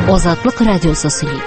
Азатлык радиосы сөйли.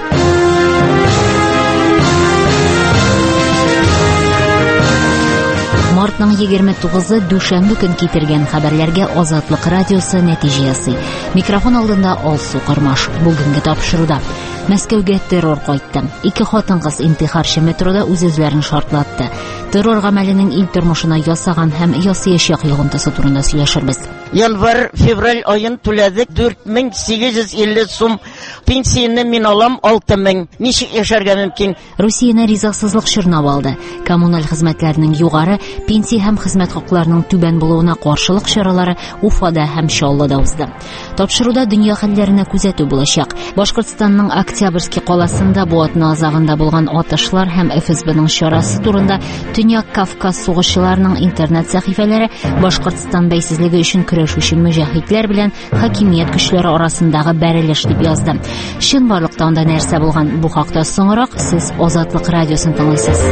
Мартның 29-ы дүшәмбе көн китергән хәбәрләргә Азатлык радиосы нәтиҗә ясый. Микрофон алдында Алсу Кырмаш. Бүгенге тапшыруда Мәскәүгә террор кайтты. 2 хатын-кыз интихарчы метрода үз-үзләрен шартлатты. Террор гамәленең ил тормышына ясаган һәм ясаячак йогынтысы турында сөйләшербез. Январь-февраль ayын түләдек 4850 сум. Пенсияны мин алам 6000. Ничек яшәргә мөмкин? Русияне ризасызлык чорнап алды. Коммуналь хезмәтләрнең югары, пенсия һәм хезмәт хакларының түбән булуына каршылык чаралары Уфада һәм Чаллыда узды. Тапшыруда дөнья хәлләренә күзәтү булачак. Башкортстанның Октябрьский каласында бу атна азагында булган атышлар һәм ФСБның чарасы турында Төньяк Кавказ сугышчыларының интернет сәхифәләре Башкортстан бәйсезлеге өчен көрәшүче мөҗаһидләр белән хакимият көчләре арасындагы бәрелеш дип язды. Чынбарлыкта анда нәрсә булган? Бу хакта соңрак сез Азатлык радиосын тыңлыйсыз.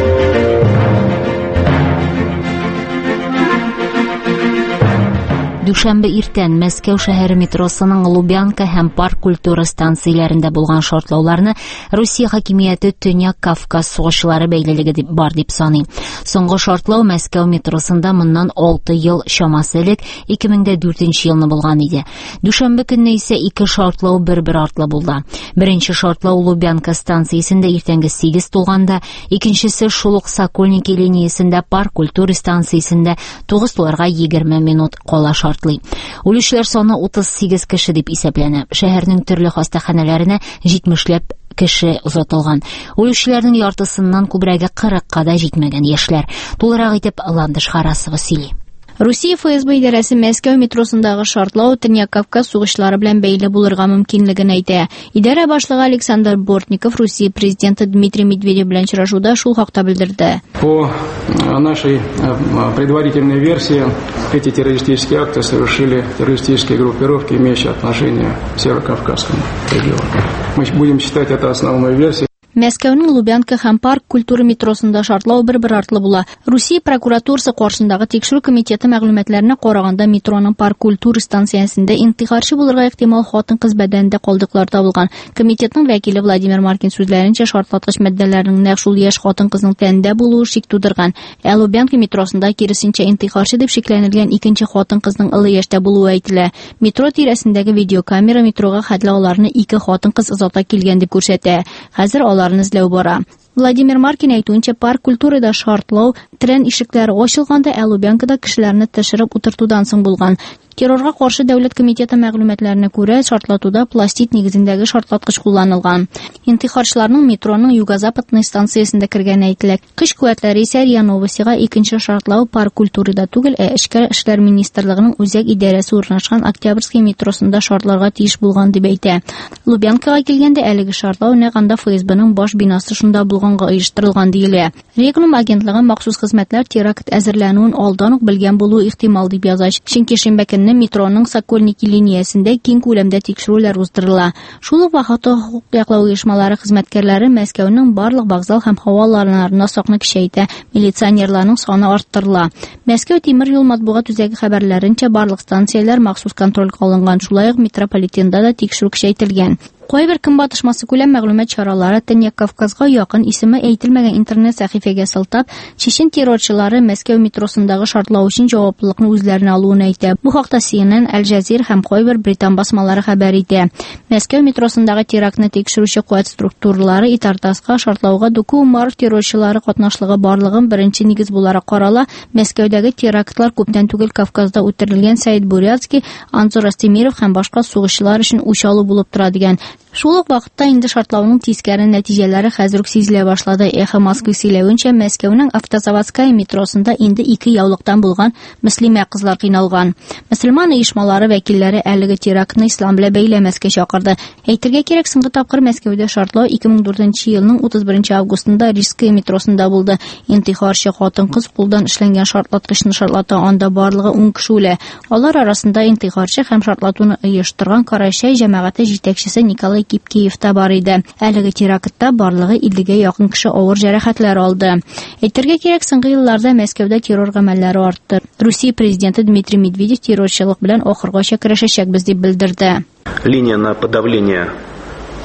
Дүшәмбе иртән Мәскәү шәһәре метросының Лубянка һәм Парк культура станцияләрендә булган шартлауларны Русия хакимияте Төньяк Кавказ сугышчылары бәйлелеге дип бар дип саный. Соңгы шартлау Мәскәү метросында моннан 6 ел чамасы элек 2004 елны булган иде. Дүшәмбе көнне исә 2 шартлау бер-бер артлы булды. Беренче шартлау Лубянка станциясендә иртәнге 8 тулганда, икенчесе шул ук Сокольники линиясендә Парк культура станциясендә 9 туларга 20 минут кала шартлый. Үлүчеләр саны 38 кеше дип исәпләнә. Шәһәрнең төрле хастаханәләренә 70ләп кеше узатылган. Үлүчеләрнең яртысыннан күбрәге 40-ка да җитмәгән яшьләр. Тулырак итеп Ландыш Харасова сөйли. Русия ФСБ идарәсе Мәскәү метросындагы шартлау Төньяк Кавказ сугышлары белән бәйле булырга мөмкинлеген әйтә. Идарә башлыгы Александр Бортников Русия президенты Дмитрий Медведев белән очрашуда шул хакта белдерде. По нашей предварительной версии, эти террористические акты совершили террористические группировки, имеющие отношение к Северокавказскому региону. Мы будем считать это основной версией. Мәскәүнең Лубянка һәм Парк культура метросында шартлау бер-бер артлы була. Русия прокуратурасы каршындагы тикшерү комитеты мәгълүматларына караганда метроның Парк культура станциясендә интихарчы булырга ихтимал хатын-кыз бәдәнендә калдыклар табылган. Комитетның вәкиле Владимир Маркин сүзләренчә, шартлаткыч матдәләрнең нәкъ шул яшь хатын-кызның тәнендә булуы шик тудырган. Лубянка метросында киресенчә интихарчы дип шикләнелгән икенче хатын-кызның олы яшьтә булуы әйтелә. Метро тирәсендәге видеокамера метрога хәтләүләрне 2 хатын-кыз озата килгән дип күрсәтә. Хәзер аларны эзләү бара. Владимир Маркин әйтүенчә, парк культурада шартлау трен ишекләре ачылганда Лубянкада кешеләрне төшереп утыртудан соң булган. Террорга каршы дәүләт комитеты мәгълүматларына күрә, шартлатуда пластид нигезендәге шартлаткыч кулланылган. Интихарчыларның метроның Юго-Западный станциясендә кергәне әйтелә. Көч куәтләре исә РИА Новостига икенче шартлау парк культурада түгел, Эчке эшләр министрлыгының үзәк идарәсе урнашкан Октябрьский метросында шартларга тиеш булган дип әйтә. Лубянкага килгәндә әлеге шартлау нәкъ ФСБның баш бинасы шунда булганга оештырылган диелә. Регион агентлыгы махсус хезмәтләр теракт әзерләнүен алдан ук белгән булуы ихтимал дип яза. Чөнки шимбә метроның Сокольники линиясендә киң күләмдә тикшерүләр уздырыла. Шул ук вакытта хукук яклау оешмалары хезмәткәрләре Мәскәүнең барлык вокзал һәм һава аланнарына сакны кичәйтә, милиционерларның саны арттырыла. Мәскәү тимер юл матбугат үзәге хәбәрләренчә, барлык станцияләр махсус контрольгә алынган, шулай ук метрополитенда да тикшерү кичәйтелгән. Кайбер көнбатышмасы күләм мәгълүмат чаралары Төньяк Кавказга якын исеме әйтелмәгән интернет сәхифәгә сылтап, чечен террорчылары Мәскәү метросындагы шартлау өчен җаваплылыкны үзләренә алуын әйтә. Бу хакта CNN, Al Jazeera һәм кайбер британ басмалары хәбәр итә. Мәскәү метросындагы терактны тикшерүче куәт структуралары Итартаска шартлауга Дуку Умаров террорчылары катнашлыгы барлыгын беренче нигез буларак карала. Мәскәүдәге терактлар күптән түгел Кавказда үтерелгән Саид Бурятский, Анзор Астемиров һәм башка сугышчылар өчен үч алу булып тора дигән. Шул ук вакытта инде шартлауның тискәре нәтиҗәләре хәзер үк сизелә башлады. Эхо Москвы сөйләвенчә, Мәскәүнең Автозаводская метросында инде 2 яулыктан булган мөслимә кызлар кыйналган. Мөселман оешмалары вәкилләре әлеге терактны ислам белән бәйләмәскә чакырды. Әйтергә кирәк, соңгы тапкыр Мәскәүдә шартлау 2004 елның 31 августында Рижская метросында булды. Интихарчы хатын-кыз кулдан эшләнгән шартлаткычны шартлата, анда барлыгы 10 кеше үлә. Алар арасында интихарчы һәм шартлатуны оештырган Карачай җәмәгате җитәкчесе Николай Кипкиевта бар иде. Әлеге терактта барлыгы 50-гә якын кеше авыр җәрәхәтләр алды. Әйтергә кирәк, соңгы елларда Мәскәүдә террор гамәлләре артты. Русия президенты Дмитрий Медведев террорчылык белән ахыргача көрәшәчәкбез дип белдерде. Линия на подавление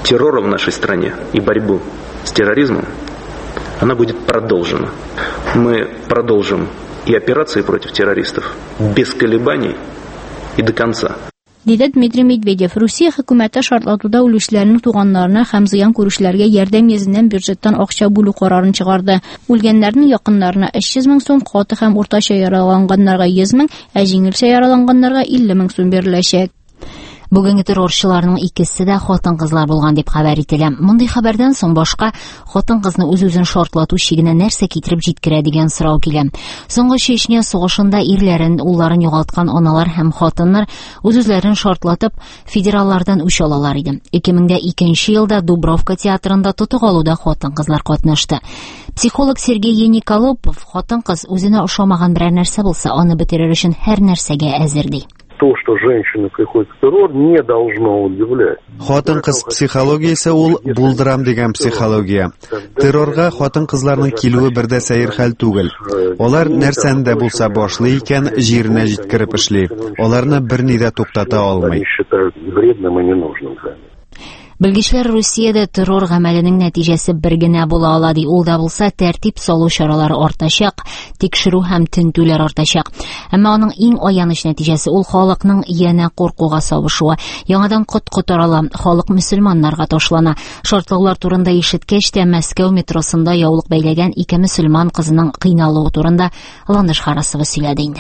террора в нашей стране и борьбу с терроризмом, она будет продолжена. Мы продолжим и операции против террористов без колебаний и до конца. Диде Dmitri Medvedev, Rusiya hökuməti şartlatıda ölüşlərinin tuğanlarına həm ziyan görüşlərə yardım yezindən büdjetdən akça bölü qərarını çıxardı. Ölgənlərin yaxınlarına 300 min so'm, qatı həm ortaça yaralanğanlara 100 min, jеңелчә yaralanğanlara 50 min so'm veriləcək. Бүгенге террорчыларның икесе дә хатын-кызлар булган дип хәбәр ителә. Мондый хәбәрдән соң башка хатын-кызны үз-үзен шартлату чигенә нәрсә китереп җиткерә дигән сорау килә. Соңгы Чечня сугышында ирләрен, улларын югалткан аналар һәм хатыннар үз-үзләрен шартлатып федераллардан үч алалар иде. 2002 елда Дубровка театрында тотык алуда хатын-кызлар катнашты. Психолог Сергей Ениколопов хатын-кыз үзенә ошамаган берәр нәрсә булса, аны бетерер өчен һәр нәрсәгә әзер ди. То, что женщины приходят в террор, не должно удивлять. Хатын-кыз психологиясе ул булдырам дигән психология. Террорга хатын-кызларның килүе бердә сәер хәл түгел. Алар нәрсәне дә булса башлый икән, җиренә җиткереп эшли. Аларны берни дә туктата алмый. Белгечләр Русиядә террор гамәленең нәтиҗәсе бер генә була ала ди. Ул да булса тәртип салу чаралары артачак, тикшерү һәм тентүләр артачак. Әмма аның иң аяныч нәтиҗәсе ул халыкның янә куркуга сабышуы. Яңадан котарыла, халык мөселманнарга ташлана. Шартлаулар турында ишеткәч тә Мәскәү метросында яулык бәйләгән 2 мөселман кызының кыйналуы турында Ландыш Харасова сөйләде инде.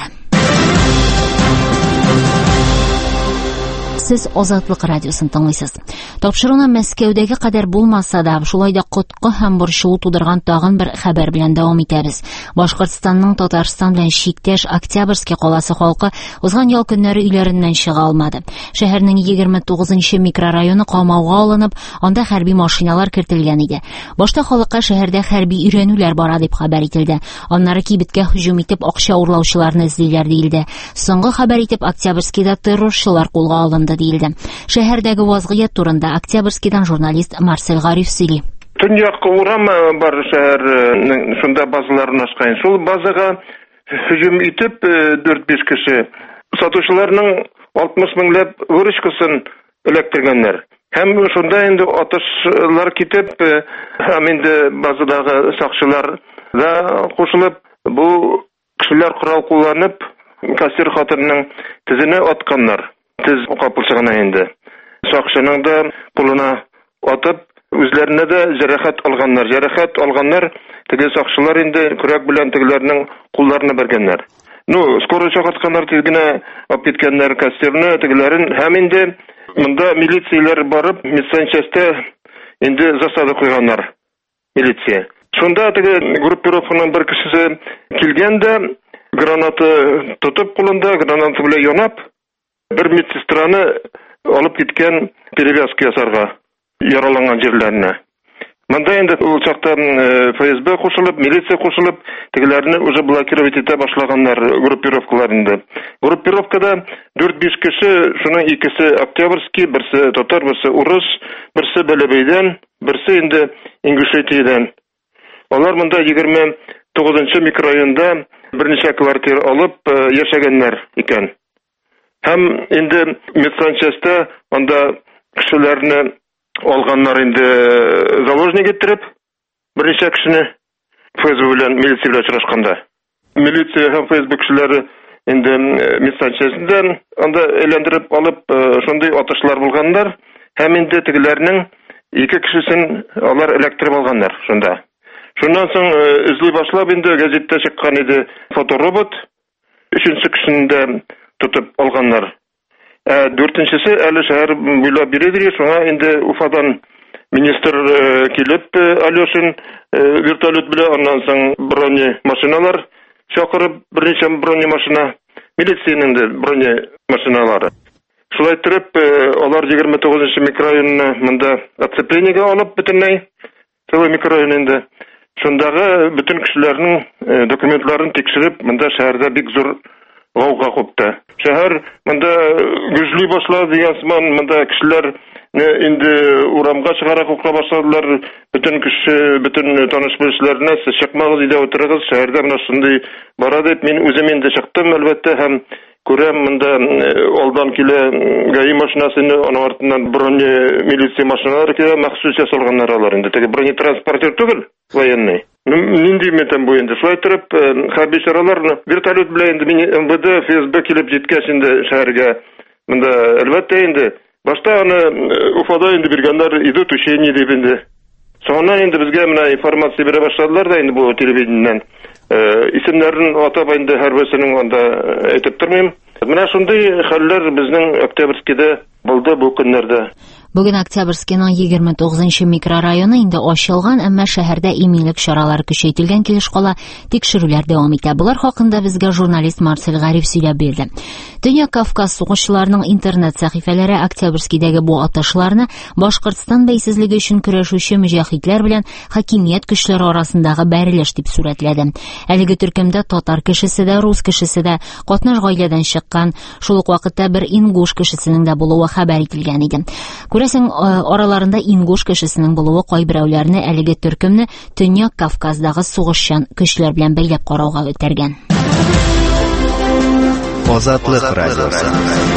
Сез Азатлык радиосын тыңлыйсыз. Тапшыруны Мәскәүдәге кадәр булмаса да, шулай да коткы һәм борчылу тудырган тагын бер хәбәр белән дәвам итәбез. Башкортстанның Татарстан белән чиктәш Октябрьский каласы халкы узган ял көннәре өйләреннән чыга алмады. Шәһәрнең 29-нчы микрорайоны камауга алынып, анда хәрби машиналар кертелгән иде. Башта халыкка шәһәрдә хәрби өйрәнүләр бара дип хәбәр ителде. Аннары кибеткә һөҗүм итеп акча урлаучыларны эзлиләр диелде. Соңгы хәбәр итеп Октябрьскийда террорчылар кулга алынды диелде. Шәһәрдәге вазгыять турында Октябрьскийдан журналист Марсель Гариф сөйли. Төньяк урам бар шәһәрнең шунда базаларын ачкан. Шул базага һөҗүм итеп 4-5 кеше сатучыларның 60 меңләп выручкасын эләктергәннәр. Һәм шунда инде атышлар китеп, һәм инде базадагы сакчылар да кушылып, бу кешеләр корал кулланып, кассир хатынның тезенә атканнар. Тез капылчыгына инде. Сакчының да кулына атып, үзләренә дә җәрәхәт алганнар. Җәрәхәт алганнар, теге сакчылар инде көрәк белән тегеләрнең кулларына бергәннәр. Скоро чакыртканнар, тегенә алып киткәннәр кассирны, тегеләрен, һәм инде монда милицияләр барып, медсанчастьтә инде засада куйганнар. Милиция. Шунда теге группировканың бер кешесе килгәндә, гранаты тотып кулында, гранаты белән янап, bir медсестраны алып киткән перевязка ясарга яраланган җирләренә. Монда инде ул чакта ФСБ кушылып, милиция кушылып, тегеләрне уже блокировать итә башлаганнар группировкаларында. Группировкада 4-5 кеше, шуның икесе Октябрьский, берсе татар, берсе урыс, берсе Бәләбәйдән, берсе инде Ингушетиядән. Алар монда 29-нчы микрорайонда берничә квартира алып яшәгәннәр икән. Һәм инде медсанчастьтә анда кешеләрне алганнар инде заложник иттереп, берничә кешене ФСБ белән милиция белән очрашканда. Милиция һәм ФСБ кешеләре инде медсанчастьтән анда әйләндереп алып, шундый атышлар булганнар, һәм инде тегеләрнең 2 кешесен алар эләктереп алганнар шунда. Шуннан соң эзли башлап инде газеттә чыккан иде фоторобот, 3-нче кешене дә тотып алганнар. 4-нчесе әле шәһәр буйлап йөри, шуңа инде Уфадан министр килеп, Алешин вертолет белән, аннан соң броне машиналар чакырып, берничә броне машина, милициянең дә броне машиналары. Шулай итеп, алар 29-нчы микрорайонны монда оцеплениегә алып бөтенләй, целый микрорайон инде. Шундагы бөтен кешеләрнең документларын тикшереп, монда шәһәрдә бик зур гауга купты. Шәһәр монда гүжли башлады дигән сыман, монда кешеләр инде урамга чыгарак укыра башладылар. Бөтен кеше, бөтен таныш-белешләрне сез чыкмагыз, өйдә утырыгыз, шәһәрдә менә шундый бара дип, мин үзем инде чыктым, әлбәттә, һәм Күрәм монда алдан килә гаи машинасыны, аның артыннан броне милиция машиналары килә, махсус ясалганнар алар инде. Теге бронетранспортер түгел, военный. Нинди метен бу инде. Шулай торып, хәрби чараларны вертолет белән инде МВД, ФСБ килеп җиткәч инде шәһәргә. Монда әлбәттә инде башта аны Уфада инде биргәннәр идут учение дип инде. Соңыннан инде безгә менә информация бирә башладылар да инде бу телевидениедән. Исемнәрен атап инде һәрберсенең анда әйтеп тормыйм. Менә шундый хәлләр безнең Октябрьскийдә булды бу көннәрдә. Бүген Октябрьскийның 29-нчы микрорайоны инде ачылган, әмма шәһәрдә иминлек чаралары көчәйтелгән килеш кала, тикшерүләр дәвам итә. Булар хакында безгә журналист Марсель Гариф сөйләп бирде. Төньяк Кавказ сугышчыларының интернет сәхифәләре Октябрьскийдәге бу атышларны Башкортстан бәйсезлеге өчен көрәшүче мөҗаһидләр белән хакимият көчләре арасындагы бәрелеш дип сүрәтләде. Әлеге төркемдә татар кешесе дә, рус кешесе дә, катнаш гаиләдән чыккан, шул ук вакытта бер ингуш кешесенең дә булуы хәбәр ителгән иде. Күрәсең, араларында ингуш кешесенең булуы кайберәүләрне әлеге төркемне Төньяк Кавказдагы сугышчан көчләр белән бәйләп карауга үтәргән. Азатлык радиосы.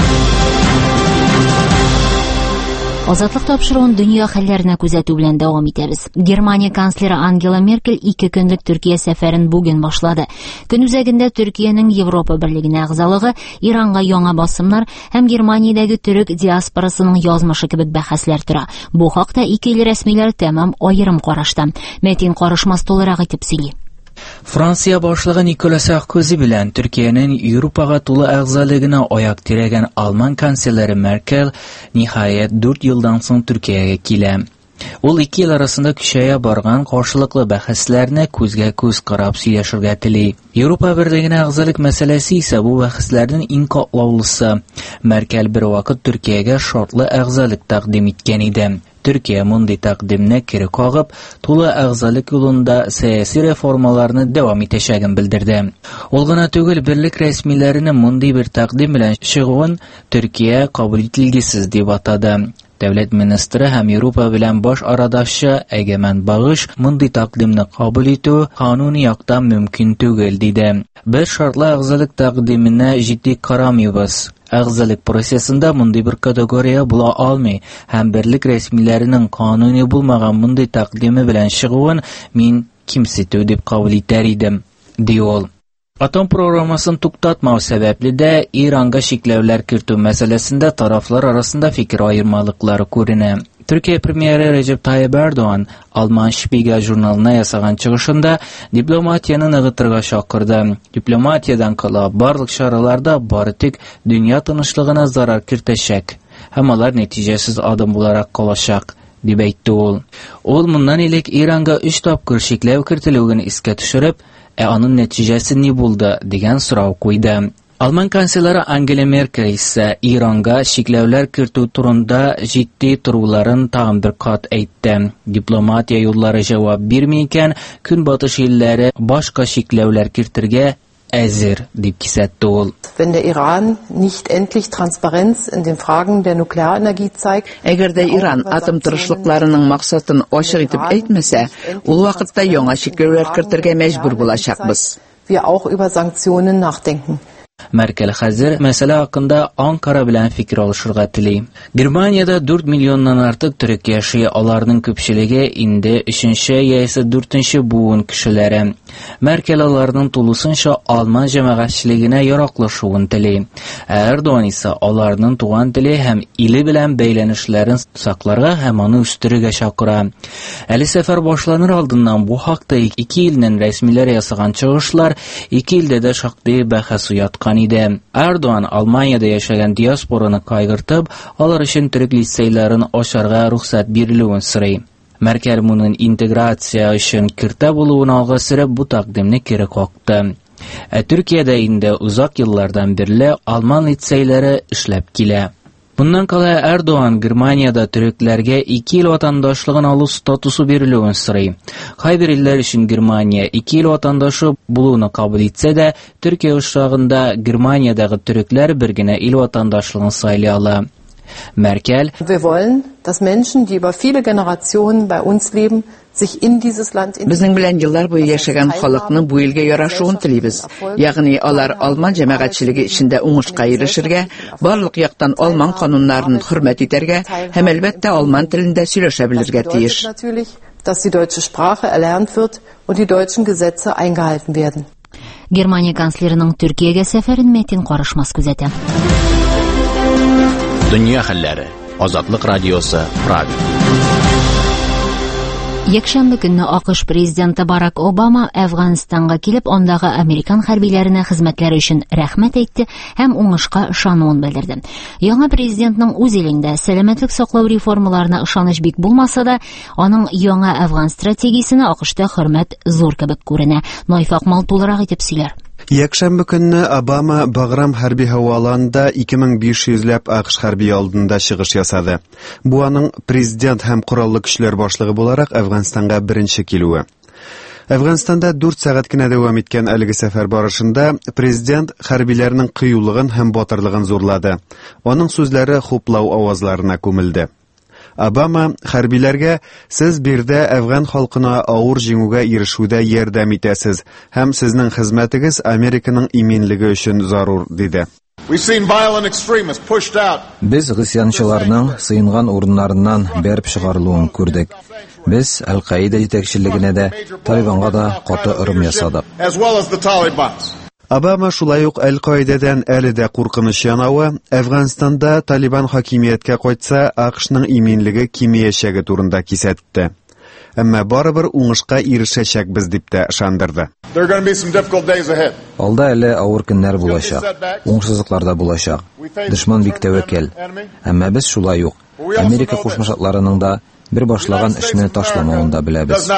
Азатлык тапшыруын дөнья хәлләренә күзәтү белән дәвам итәбез. Германия канцлеры Ангела Меркель 2 көнлек Төркия сәфәрен бүген башлады. Көн үзәгендә Төркиянең Европа берлегенә әгъзалыгы, Иранга яңа басымнар һәм Германиядәге төрек диаспорасының язмышы кебек бәхәсләр тора. Бу хакта ике ил рәсмиләре тәмам аерым карашта. Мәтин карышмас тулырак итеп сөйли. Франция башлыгы Никола Саркози белән Төркиянең Европага тулы әгъзалыгына аяк тирәгән Алман канцлеры Меркель ниһаять 4 елдан соң Төркиягә килә. Ул 2 ел арасында көчәя барган каршылыклы бәхәсләрне күзгә-күз карап сөйләшергә тели. Европа берлегенә әгъзалык мәсьәләсе исә бу бәхәсләрнең иң катлаулысы. Меркель бер вакыт Төркиягә шартлы әгъзалык тәкъдим иткән иде. Төркия мондый тәкъдимне кире кагып, тулы әгъзалык юлында сәяси реформаларны дәвам итәчәген белдерде. Ул гына түгел, берлек рәсмиләренең мондый бер тәкъдим белән чыгуын Төркия кабул ителгесез дип атады. Дәүләт министры һәм Европа белән баш арадашы Әгәмән Багыш мондый тәкъдимне кабул итү кануни яктан мөмкин түгел диде. Без шартлы әгъзалык тәкъдименә җитди карамыйбыз. Әгъзалык процессында мондый бер категория була алмый һәм берлек рәсмиләренең кануни булмаган мондый тәкъдиме белән чыгуын мин кимсетү дип кабул итәр идем, ди ул. Атом программасын туктатмау сәбәпле дә Иранга шикләүләр кертү мәсьәләсендә тарафлар арасында фикер аермалыклары күренә. Төркия премьеры Режеп Тайип Эрдоган Алман Шпигель журналына ясаган чыгышында дипломатияны ныгытырга чакырды. Дипломатиядан кала барлык чараларда бары тик дөнья тынычлыгына зарар кертәчәк һәм алар нәтиҗәсез адым буларак калачак, дип әйтте ул. Ул моннан элек Иранга 3 тапкыр шикләү кертелүен искә төшереп, аның нәтиҗәсе ни булды дигән сорау куйды. Алман канцлеры Ангела Меркель исә Иранга шикләүләр кертү турында җитди торуларын тагын бер кат әйтте. Дипломатия юллары җавап бирми икән, көнбатыш илләре башка шикләүләр кертергә әзер, дип кисәтте ул. Wenn der Iran nicht endlich Transparenz in den Fragen der Nuklearenergie zeigt, әгәр дә Иран атом тырышлыкларының максатын ачык итеп әйтмәсә, ул вакытта яңа шикләүләр кертергә мәҗбүр булачакбыз. Wir auch über Sanktionen nachdenken. Меркель хәзер мәсьәлә хакында Анкара белән фикер алышырга тели. Германиядә 4 миллионнан артык төрек яши, аларның күпчелеге инде 3-нче яисә 4-нче буын кешеләре. Меркель аларның тулысынча Алман җәмәгатьчелегенә яраклашуын тели. Эрдоган исә аларның туган теле һәм иле белән бәйләнешләрен сакларга һәм аны үстерергә чакыра. Әле сәфәр башланыр алдыннан бу хакта ике илнең рәсмиләре ясаган чыгышлар ике илдә дә шактый бәхәс уяткан иде. Эрдоган Алманиядә яшәгән диаспораны кайгыртып, алар өчен төрек лицейларын ачарга рөхсәт бирелүен сорый. Меркель моның интеграция өчен киртә булуын алга сөреп бу тәкъдимне кире какты. Төркиядә инде узак еллардан бирле алман лицейлары эшләп килә. Bundan kala Erdoğan Germaniyada Türklerge 2 yıl vatandaşlığın alу statusu verilüğün sırayı. Kayber iller için Germaniya 2 yıl vatandaşı buluğunu kabul etse de Türkiye uşağında Germaniyadaki Türkler birgine il vatandaşlığın saylayalı. Меркель Wir wollen, dass Menschen, die über viele Generationen bei uns leben, sich in dieses Land Безнең белән еллар буе яшәгән халыкның бу илгә ярашуын телибез. Ягъни алар алман җәмәгатьчелеге эчендә уңышка ирешергә, барлык яктан алман кануннарын хөрмәт итәргә һәм әлбәттә алман телендә сөйләшә белергә тиеш. Dass die deutsche Sprache erlernt wird und die deutschen Gesetze eingehalten werden. Германия канцлерының Төркиягә сәфәрен Метин Карышмас күзәтә. Дөнья хәлләре. Азатлык радиосы Прага. Якшәмбе көнне АКШ президенты Барак Обама Әфганстанга килеп, андагы американ хәрбиләренә хезмәтләре өчен рәхмәт әйтте һәм уңышка ышануын белдерде. Яңа президентның үз илендә сәламәтлек саклау реформаларына ышаныч бик булмаса да, аның яңа Әфган стратегиясенә АКШта хөрмәт зур кебек күренә. Найфак Мал тулырак итеп сөйләр. Якшәмбе көнне Обама Баграм хәрби һаваланында 2500ләп АКШ хәрби алдында чыгыш ясады. Бу аның президент һәм кораллы көчләр башлыгы буларак Әфганстанга беренче килүе. Әфганстанда 4 сәгать кенә дәвам иткән әлеге сәфәр барышында президент хәрбиләрнең кыюлыгын һәм батырлыгын зурлады. Аның сүзләре хуплау авазларына күмелде. Обама хәрбиләргә сез бирдә Әфган халкына авыр җиңүгә ирешүдә ярдәм итәсез һәм сезнең хезмәтегез Американың иминлеге өчен зарур диде. Без гысьянчыларның сыйынган урыннарыннан бәреп чыгарылуын күрдек. Без Әл-Каида җитәкчелегенә дә, Талибанга да каты ырым ясадык. Обама шулай ук Әл-Каидадан әле дә куркыныч янавы, Әфганстанда Талибан хакимияткә кайтса, АКШның иминлеге кимиячәге турында кисәтте. Әмма барыбер уңышка ирешәчәкбез дип тә ышандырды. Алда әле авыр көннәр булачак, уңышсызлыклар да булачак. Дошман бик тәвәккәл. Әмма без шулай ук Америка Кушма Штатларының да бер башлаган эшне ташламавын да беләбез.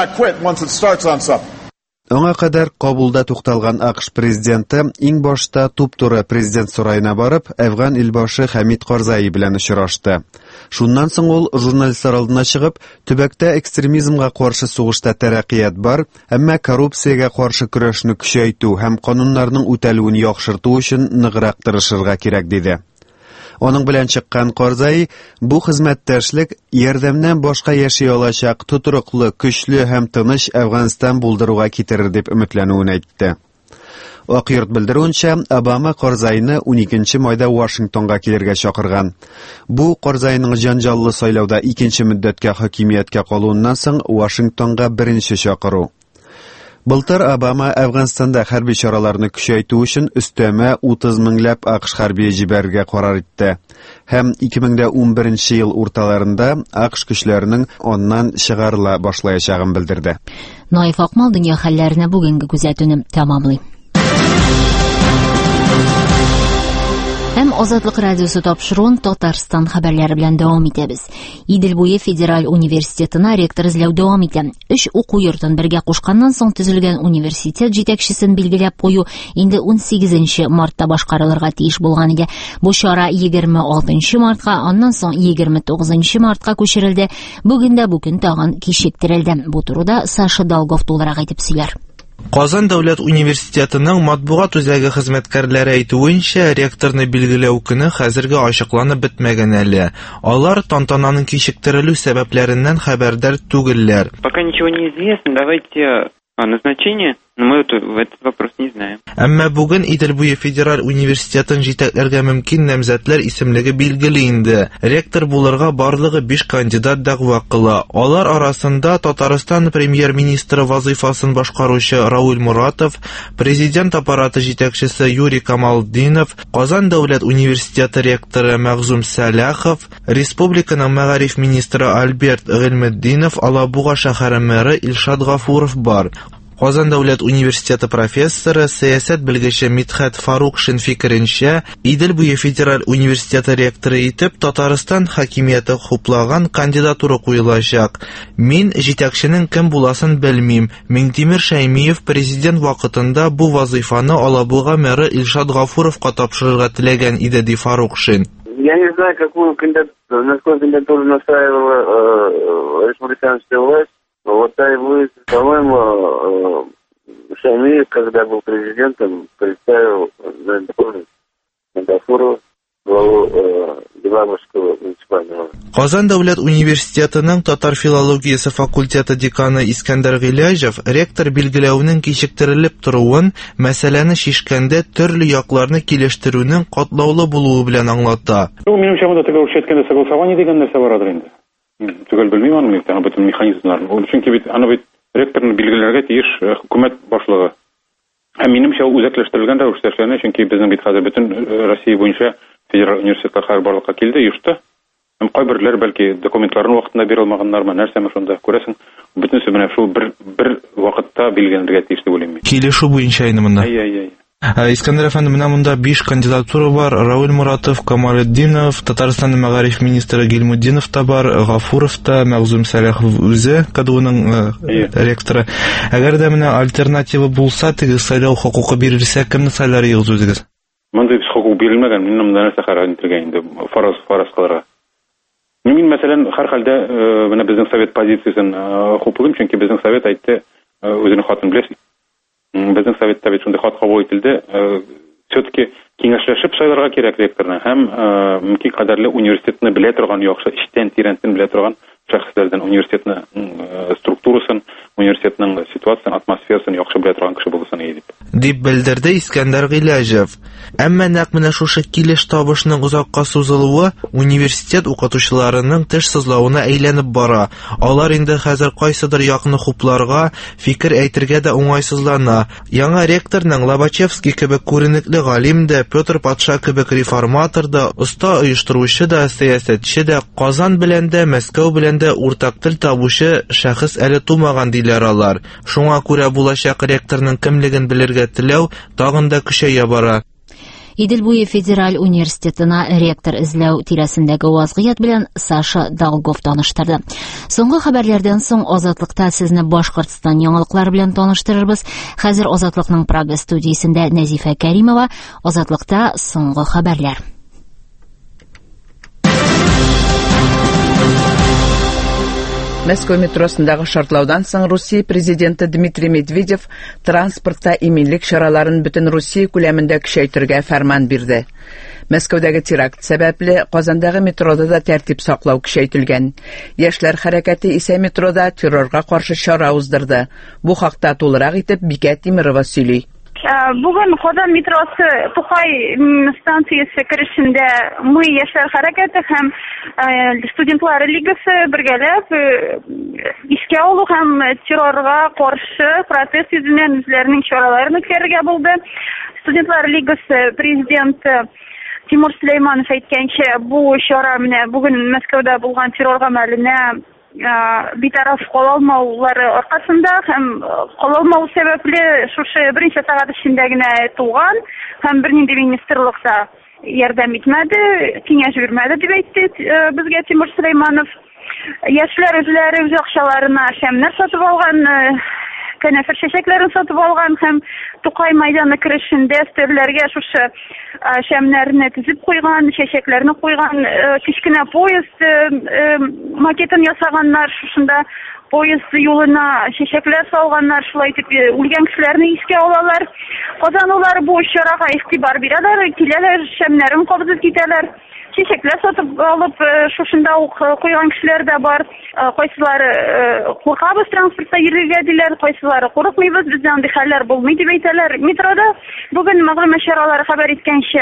Аңа кадәр кабулда тукталган АКШ президенты иң башта туп-туры президент сарайына барып, Әфган илбашы Хамид Карзаи белән очрашты. Шуннан соң ул журналистлар алдына чыгып, төбәктә экстремизмга каршы сугышта тәрәккыят бар, әмма коррупциягә каршы көрәшне көчәйтү һәм кануннарның үтәлүен яхшырту өчен ныграк тырышырга кирәк диде. Аның белән чыккан Карзаи бу хезмәттәшлек ярдәмнән башка яши алачак тотрыклы, көчле һәм тыныч Әфганстан булдыруга китерер дип өметләнүен әйтте. Ак йорт белдерүенчә, Обама Карзаины 12 майда Вашингтонга килергә чакырган. Бу Карзаиның җанҗаллы сайлауда 2нче мөддәткә хакимияткә калуыннан соң Вашингтонга беренче чакыру. Былтыр Обама Әфганстанда хәрби чараларны көчәйтү өчен өстәмә 30 меңләп АКШ хәрби җибәрергә карар итте. Һәм 2011 ел урталарында АКШ көчләренең аннан чыгарыла башлаячагын белдерде. Наиф Акмал дөнья хәлләренә бүгенге күзәтүне тәмамлый. Һәм Азатлык радиосы тапшыруын Татарстан хәбәрләре белән дәвам итәбез. Идел буе федераль университетына ректор эзләү дәвам итә. 3 уку йортын бергә кушканнан соң төзелгән университет җитәкчесен билгеләп кую инде 18 мартта башкарылырга тиеш булган иде. Бу чара 26 мартка, аннан соң 29 мартка күчерелде. Бүген дә бу көн тагын кичектерелде. Бу турыда Саша Долгов тулырак әйтеп сөйләр. Казан дәүләт университетының матбугат үзәге хезмәткәрләре әйтүенчә, ректорны билгеләү көне хәзергә ачыкланып бетмәгән әле. Алар тантананың кичектерелү сәбәпләреннән хәбәрдар түгелләр. Пока ничего не известно, давайте назначение, но мы этот вопрос не знаем. Әмма бүген Идел буе федераль университетын җитәкләргә мөмкин намзәтләр исемлеге билгеле инде. Ректор булырга барлыгы 5 кандидат дәгъва кыла. Алар арасында Татарстан премьер-министры вазыйфасын башкаручы Рауль Муратов, президент аппараты җитәкчесе Юрий Камалдинов, Казан дәүләт университеты ректоры Мәгъзум Сәләхов, республиканың мәгариф министры Альберт Гыйльметдинов, Алабуга шәһәре мэры Илшат Гафуров бар. Казан дәүләт университеты профессоры, сәясәт белгече Митхәт Фарукшин фикеренчә, Идел буе федераль университеты ректоры итеп Татарстан хакимияте хуплаган кандидатура куелачак. Мин җитәкченең кем буласын белмим. Миңтимер Шәймиев президент вакытында бу вазыйфаны Алабуга мэры Илшат Гафуровка тапшырырга теләгән иде, ди Фарукшин. Я не знаю, насколько кандидатуру настраивала республиканская власть. Вот так будет, по-моему, Шамиев, когда был президентом, представил Гафурова Казан дәүләт университетының татар филологиясе факультеты деканы Искәндәр Гыйләҗев ректор билгеләүнең кичектерелеп торуын, мәсьәләне шишкәндә төрле якларны килештерүнең катлаулы булуы белән аңлата. Минемчә, монда теге үрчәткәндә согласование дигән нәрсә барадыр инде. Түгел белмим аны, бөтен механизмнарны. Чөнки бит аны бит ректорны билгеләргә тиеш хөкүмәт башлыгы. Минемчә, үзәкләштерелгән рәвештә эшләнә, чөнки безнең бит хәзер бөтен Россия буенча федераль университетлар барлыкка килде, юшты. Кайберләр бәлки документларын вакытында бирә алмаганнармы, нәрсәме шунда күрәсең, бөтенесе менә шул бер вакытта билгеләнергә тиеш дип уйлыйм мин. Килешү буенча инде монда. Искәндәр әфәнде, менә монда 5 кандидатура бар. Рауль Муратов, Камалетдинов, Татарстан мәгариф министры Гилмутдинов та бар, Гафуров та, Мәгъзум Сәләхов үзе, КДУның ректоры. Әгәр дә менә альтернатива булса, теге сайлау хокукы бирелсә, кемне сайларыгыз үзегез? Монда хокук бирелмәгән, мин монда нәрсә карар итәргә инде, фараз кылырга. Мин мәсәлән, һәр хәлдә менә безнең совет позициясен хупугым, чөнки безнең совет әйтте, үзенең хатын беләсез. Безнең советта бит шундый хат кабул ителде. Все-таки киңәшләшеп сайларга кирәк ректорны һәм мөмкин кадәрле университетны белә торган, яхшы эштән тирәнтен белә торган шәхесләрдән университетны структурасын, университетның ситуациясын, атмосферасын яхшы белә торган кеше булсын иде дип белдерде Искәндәр Гыйләҗев. Әмма нәкъ менә шушы килеш табышның узакка сузылуы университет укытучыларының теш сызлавына әйләнеп бара. Алар инде хәзер кайсыдыр якны хупларга, фикер әйтергә дә уңайсызлана. Яңа ректорның Лобачевский кебек күренекле галим дә, Петр Патша кебек реформатор да, оста оештыручы да, сәясәтче дә, Казан белән дә, Мәскәү белән дә уртак тел табучы шәхес әле тумаган диләр алар. Шуңа күрә булачак ректорның кемлеген белергә теләү тагын да көчәя бара. Идел буе федераль университетына ректор эзләү тирәсендәге вазгыять белән Саша Долгов таныштырды. Соңгы хәбәрләрдән соң Азатлыкта сезне Башкортстан яңалыклары белән таныштырырбыз. Хәзер Азатлыкның Прага студиясендә Нәзифә Кәримова. Азатлыкта соңгы хәбәрләр. Мәскәү метросындагы шартлаудан соң Русия президенты Дмитрий Медведев транспортта иминлек чараларын бөтен Русия күләмендә көчәйтергә фәрман бирде. Мәскәүдәге теракт сәбәпле Казандагы метрода да тәртип саклау көчәйтелгән. Яшьләр хәрәкәте исә метрода террорга каршы чара уздырды. Бу хакта тулырак итеп Бикә Тимирова сөйли. Бүген Казан метросы Тукай станциясе керешендә мы яшьләр хәрәкәте һәм студентлар лигасы бергәләп искә алу һәм террорга каршы протест йөзеннән үзләренең чараларын үткәрергә булды. Студентлар лигасы президенты Тимур Сулейманов әйткәнчә, бу чара менә бүген Мәскәүдә булган террор гамәленә битараф калалмаулары аркасында һәм калалмау сәбәпле шушы беренче сагат эчендә генә туган һәм бернинди министрлыкта ярдәм итмәде, киңәш бирмәде дип әйтте безгә Тимур Сулейманов. Яшьләр үзләре үз акчаларына шәмнәр сатып алган, кәнәфер чәчәкләрен сатып алган һәм Тукай мәйданы керешендә өстәлләргә шушы шәмнәрне тизеп куйган, чәчәкләрне куйган, кичкенә поезд макетын ясаганнар, шушында поезд юлына чәчәкләр салганнар, шулай итеп үлгән кешеләрне искә алалар. Казанлылар бу чарага игътибар бирәләр, киләләр, шәмнәрен кабызып китәләр. Чәчәкләр сатып алып шушында ук куйган кешеләр дә бар. Кайсылары куркабыз транспортта йөрергә диләр, кайсылары курыкмыйбыз, бездә андый хәлләр булмый дип әйтәләр. Метрода бүген мәгълүмат чаралары хәбәр иткәнчә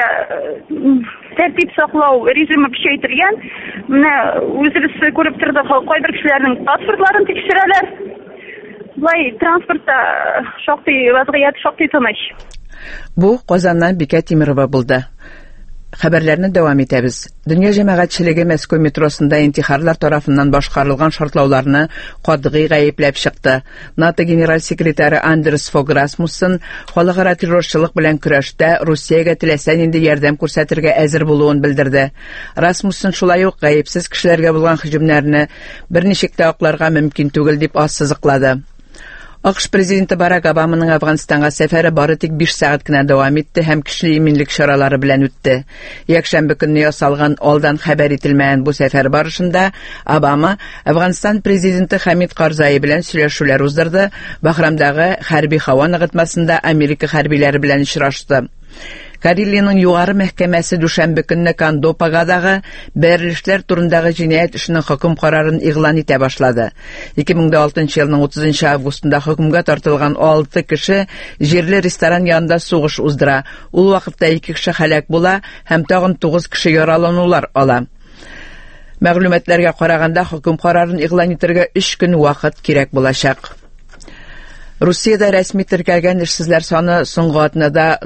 тәртип саклау режимы көчәйтелгән. Менә үзебез күреп тордык, кайбер кешеләрнең паспортларын тикшерәләр. Булай транспортта шактый вазгыять, шактый тыныч. Бу Казаннан Бикә Тимирова булды. Хәбәрләрне дәвам итәбез. Дөнья җәмәгатьчелеге Мәскәү метросында интихарлар тарафыннан башкарылган шартлауларны катгый гаепләп чыкты. НАТО генераль секретаре Андерс Фог Расмуссен халыкара террорчылык белән көрәштә Русиягә теләсә нинди ярдәм күрсәтергә әзер булуын белдерде. Расмуссен шулай ук гаепсез кешеләргә булган һөҗүмнәрне берничек тә акларга мөмкин түгел дип ассызыклады. АКШ президенты Барак Обаманың Афганстанга сәфәре бары тик 5 сәгать кенә дәвам итте һәм көчле иминлек чаралары белән үтте. Якшәмбе көнне ясалган алдан хәбәр ителмәгән бу сәфәр барышында Обама Афганстан президенты Хамид Карзай белән сөйләшүләр уздырды, Бахрамдагы хәрби һава ныгытмасында Америка хәрбиләре белән очрашты. Карелиянең югары мәхкәмәсе дүшәмбе көнне Кандопагадагы бәрелешләр турындагы җинаять эшенең хөкем карарын игълан итә башлады. 2006 елның 30 августында хөкемгә тартылган 6 кеше җирле ресторан янында сугыш уздыра. Ул вакытта 2 кеше һәлак була һәм тагын 9 кеше яраланулар ала. Мәгълүматларга караганда хөкем карарын игълан итәргә 3 көн вакыт кирәк булачак. Русиядә рәсми теркәлгән эшсезләр саны соңгы атнада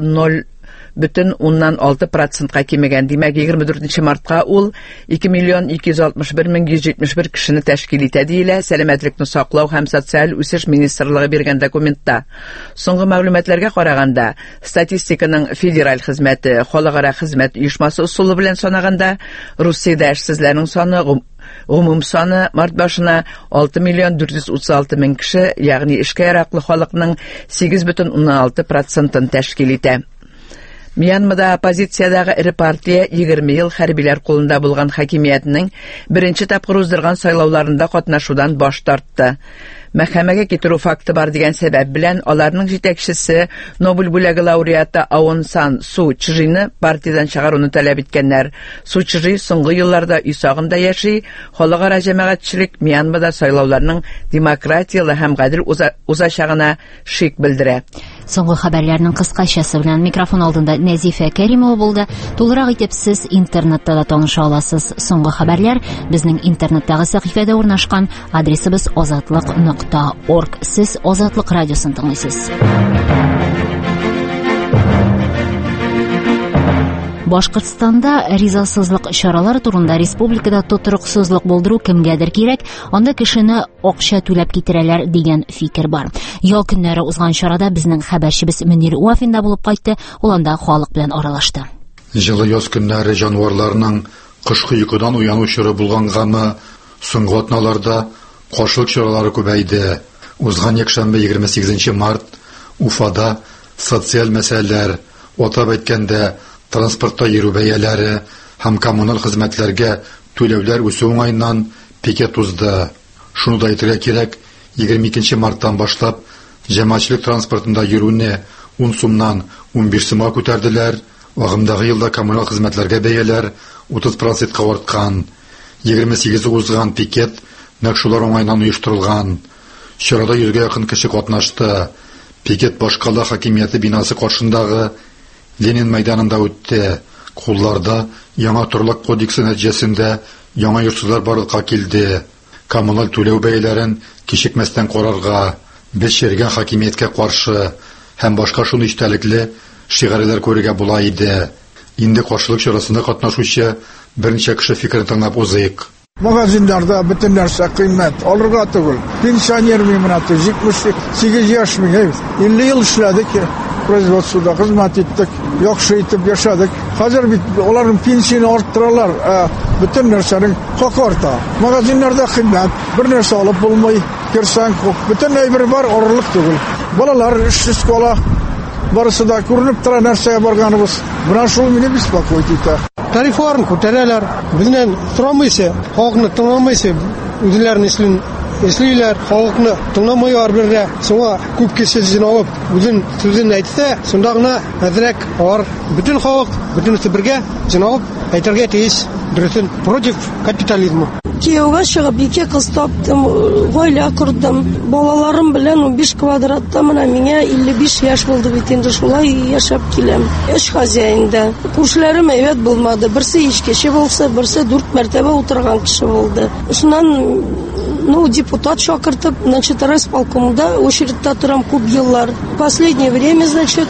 0,6%-ка кимегән. Димәк, 24 мартка ул 2,261,171 кешене тәшкил итә диелә Сәламәтлекне саклау һәм социаль үсеш министрлыгы биргән документта. Соңгы мәгълүматларга караганда, статистиканың федераль хезмәте, халыкара хезмәт оешмасы усулы белән санаганда, Русиядә эшсезләрнең саны гомум саны март башына 6,436,000 кеше, ягъни эшкә яраклы халыкның 8,6%-ын тәшкил итә. Мьянмада оппозициядагы ире партия 20 ел хәрбиләр кулында булган хакимиятның беренче тапкыр уздырган сайлауларында катнашудан баш тартты. Мәхкәмәгә китерү факты бар дигән сәбәп белән аларның җитәкчесе Нобель бүләге лауреаты Аун Сан Су Чжине партиядан чыгаруны таләп иткәннәр. Су Чжи соңгы елларда үй сагында яши, халыкара җәмәгатьчелек Мьянмада сайлауларның демократиялы һәм гадел узачагына шик белдерә. Соңгы хәбәрләрнең кыскачасы белән микрофон алдында Нәзифә Кәримова булды. Тулырак итеп сез интернетта да таныша аласыз. Соңгы хәбәрләр безнең интернеттагы сәхифәдә урнашкан. Адресыбыз azatlıq.org. Сез Азатлык радиосын тыңлыйсыз. Башкортстанда ризасызлык чаралары турында республикада тотрыксызлык булдыру кемгәдер кирәк, анда кешене акча түләп китерәләр дигән фикер бар. Ял көннәре узган чарада безнең хәбәрчебез Мөнир Уафинда булып кайтты, ул анда халык белән аралашты. Җылы яз көннәре җанварларның кышкы йокыдан уяну чоры булгангамы, соңгы атналарда кашлык чаралары күбәйде. Узган якшәмбе 28 март Уфада социаль мәсьәләләр, атап әйткәндә транспортта йөрү бәяләре һәм коммуналь хезмәтләргә түләүләр үсү уңайыннан пикет узды. Шуны да әйтергә кирәк, 22 марттан башлап җәмәгатьчелек транспортында йөрүне 10 сумнан 11 сумга күтәрделәр. Агымдагы елда коммуналь хезмәтләргә бәяләр 30%-ка арткан. 28 узган пикет нәкъ шулар уңайыннан оештырылган. Чарада 100-гә якын кеше катнашты. Пикет башкала хакимияте бинасы каршындагы Ленин мәйданында үтте. Кулларда яңа торлык кодексы нәтиҗәсендә яңа йортсызлар барлыкка килде. Коммуналь түләү бәяләрен кичекмәстән карарга, без шәргән хакимияткә каршы һәм башка шуны истәлекле шигарәләр күрергә була иде. Инде каршылык чарасында катнашучы берничә кеше фикерен тыңлап узыйк. Магазиннарда бөтен нәрсә кыйммәт, алырга түгел. Пенсионер мин 78 яшь мин, 50 ел эшләдек, производствода хезмәт иттек, яхшы итеп яшәдек. Хәзер бит аларның пенсияны арттыралар, бөтен нәрсәнең хакы арта. Магазиннарда кыйммәт, бер нәрсә алып булмый, керсәң, бөтен әйбер бар, арырлык түгел. Балалар эшсез кала, барысы да күренеп тора нәрсәгә барганыбыз. Менә шул мине беспокоит итә. Тарифларын күтәрәләр, безнең сорамыйсы, халыкны тыңламыйсы, үзләрен эшлиләр, халыкны тыңламыйлар бердә. Соңа күп кеше җыйналып, үзен сүзен әйтсә, сонда гына әзрәк алар бөтен халык, бөтенесе бергә җыйналып әйтергә тиеш дөресен против капитализма. Кияүгә чыгып, 2 кыз таптым, гаилә курдым. Балаларым белән 15 квадратта менә миңа 55 яшь булды бит инде шулай яшәп киләм. Эш хозяинда. Күршеләрем әйбәт булмады. Берсе ичкече булса, берсе 4 мәртәбә утырган кеше булды. Шуннан депутат чакыртып, райисполкомда очередьта торам күп еллар. Последнее время,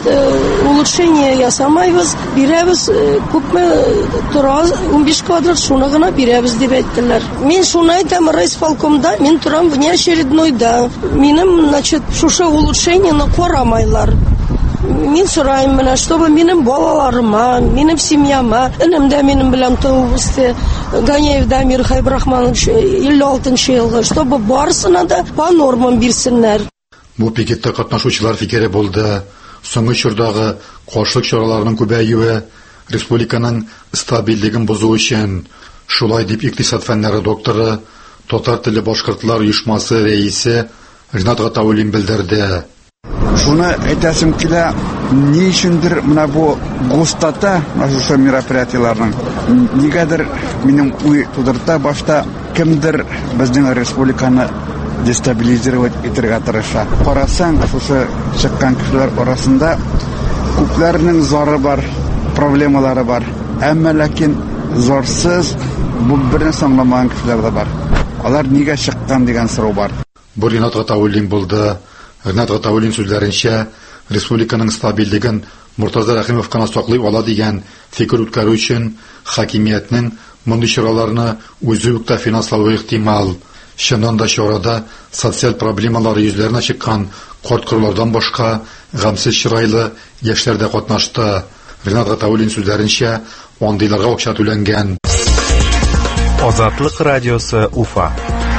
улучшение ясамайбыз, бирәбез, күпме тора 15 квадрат шуны гына бирәбез дип әйттеләр. Мин шуны әйтәм райисполкомда, мин торам внеочереднойда. Минем, шушы улучшениены карамайлар. Мин сорайм менә, чтобы минем балаларыма, минем семьяма, энем дә минем белән туып үсте, Ганяев Дамир Хайбрахманович 56 елгы, чтобы барысына да по нормам бирсеннәр. Бу пикетта катнашучылар фикере булды. Соңгы чордагы каршылык чараларының күбәюе республиканың стабильлеген бозу өчен, шулай дип икътисад фәннәре докторы, татар теле башкортлар оешмасы рәисе Ринат Гатауллин белдерде. Шуны әйтәсем килә, ни өчендер менә бу густата, шушы мероприятиеләрнең нигәдер минем уй тудырта, башта кемдер безнең республиканы дестабилизировать итәргә тырыша. Карасаң, шушы чыккан кешеләр арасында күпләрнең зары бар, проблемалары бар. Әмма ләкин зарсыз бу берне саңламаган кешеләр дә бар. Алар нигә чыккан дигән сорау бар. Бу Ринат Гатауллин булды. Ринат Гатауллин сүзләренчә, республиканың стабильлеген Муртаза Рәхимов кына саклый ала дигән фикер үткәрү өчен хакимиятның мондый чараларны үзе үк тә финанславы ихтимал. Чыннан да чарада социаль проблемалар йөзләренә чыккан карт-кырлардан башка гамсыз чырайлы яшьләр дә катнашты. Ринат Гатауллин сүзләренчә, андыйларга акча түләнгән. Азатлык радиосы Уфа.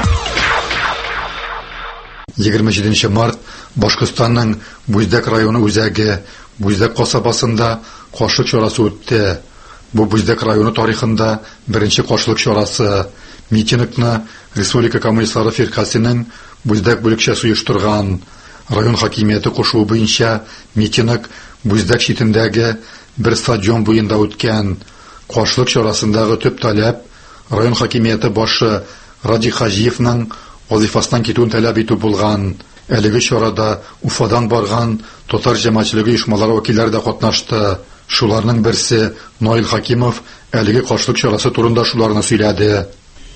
27 март Башкортстанның Буздак районы үзәге Буздак касабасында каршылык чарасы үтте. Бу Буздак районы тарихында беренче каршылык чарасы. Митингны Республика коммунистлары фиркасының Буздак бүлекчәсе оештырган. Район хакимияте кушуы буенча митинг Буздак читендәге бер стадион буенда үткән. Каршылык чарасындагы төп таләп район хакимияте башы Ради Хаҗиевның вазифасыннан китүен таләп итү булган. Әлеге чарада Уфадан барган татар җәмәгатьчелеге оешмалары вәкилләре дә катнашты. Шуларның берсе Наил Хакимов әлеге каршылык чарасы турында шуларны сөйләде.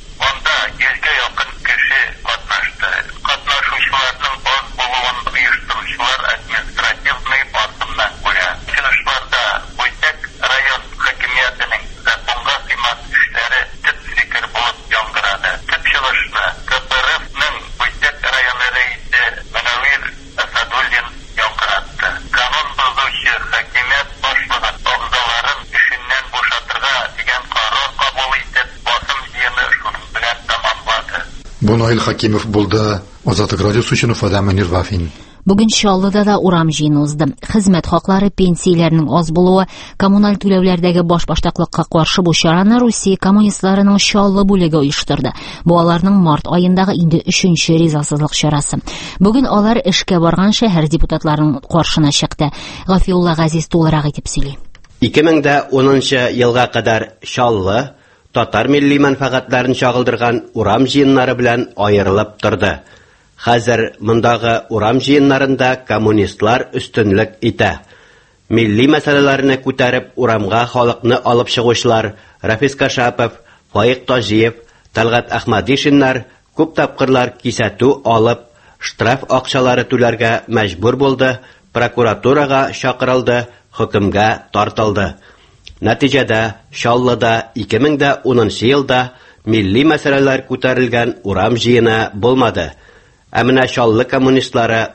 Наил Хакимов булды. Азатлык радиосы өчен Уфадан Мөнир Вафин. Бүген Чаллыда да урам җыены узды. Хезмәт хаклары, пенсияләрнең аз булуы, коммуналь түләүләрдәге башбаштаклыкка каршы бу чараны Русия коммунистларының Чаллы бүлеге оештырды. Бу аларның март аендагы инде 3нче ризасызлык чарасы. Бүген алар эшкә барган шәһәр депутатларының каршына чыкты. Гафиулла Газиз тулырак итеп сөйли. 2010 елга кадәр Чаллы татар милли мәнфәгатьләрен чагылдырган урам җыеннары белән аерылып торды. Хәзер мондагы урам җыеннарында коммунистлар өстенлек итә. Милли мәсьәләләрне күтәреп урамга халыкны алып чыгучылар Рафис Кашапов, Фаик Таҗиев, Талгат Әхмәдишиннар күп тапкырлар кисәтү алып, штраф акчалары түләргә мәҗбүр булды, прокуратурага чакырылды, хөкемгә тартылды. Нәтиҗәдә Чаллыда 2010 елда милли мәсьәләләр күтәрелгән урам җыены булмады. Ә менә Чаллы коммунистлары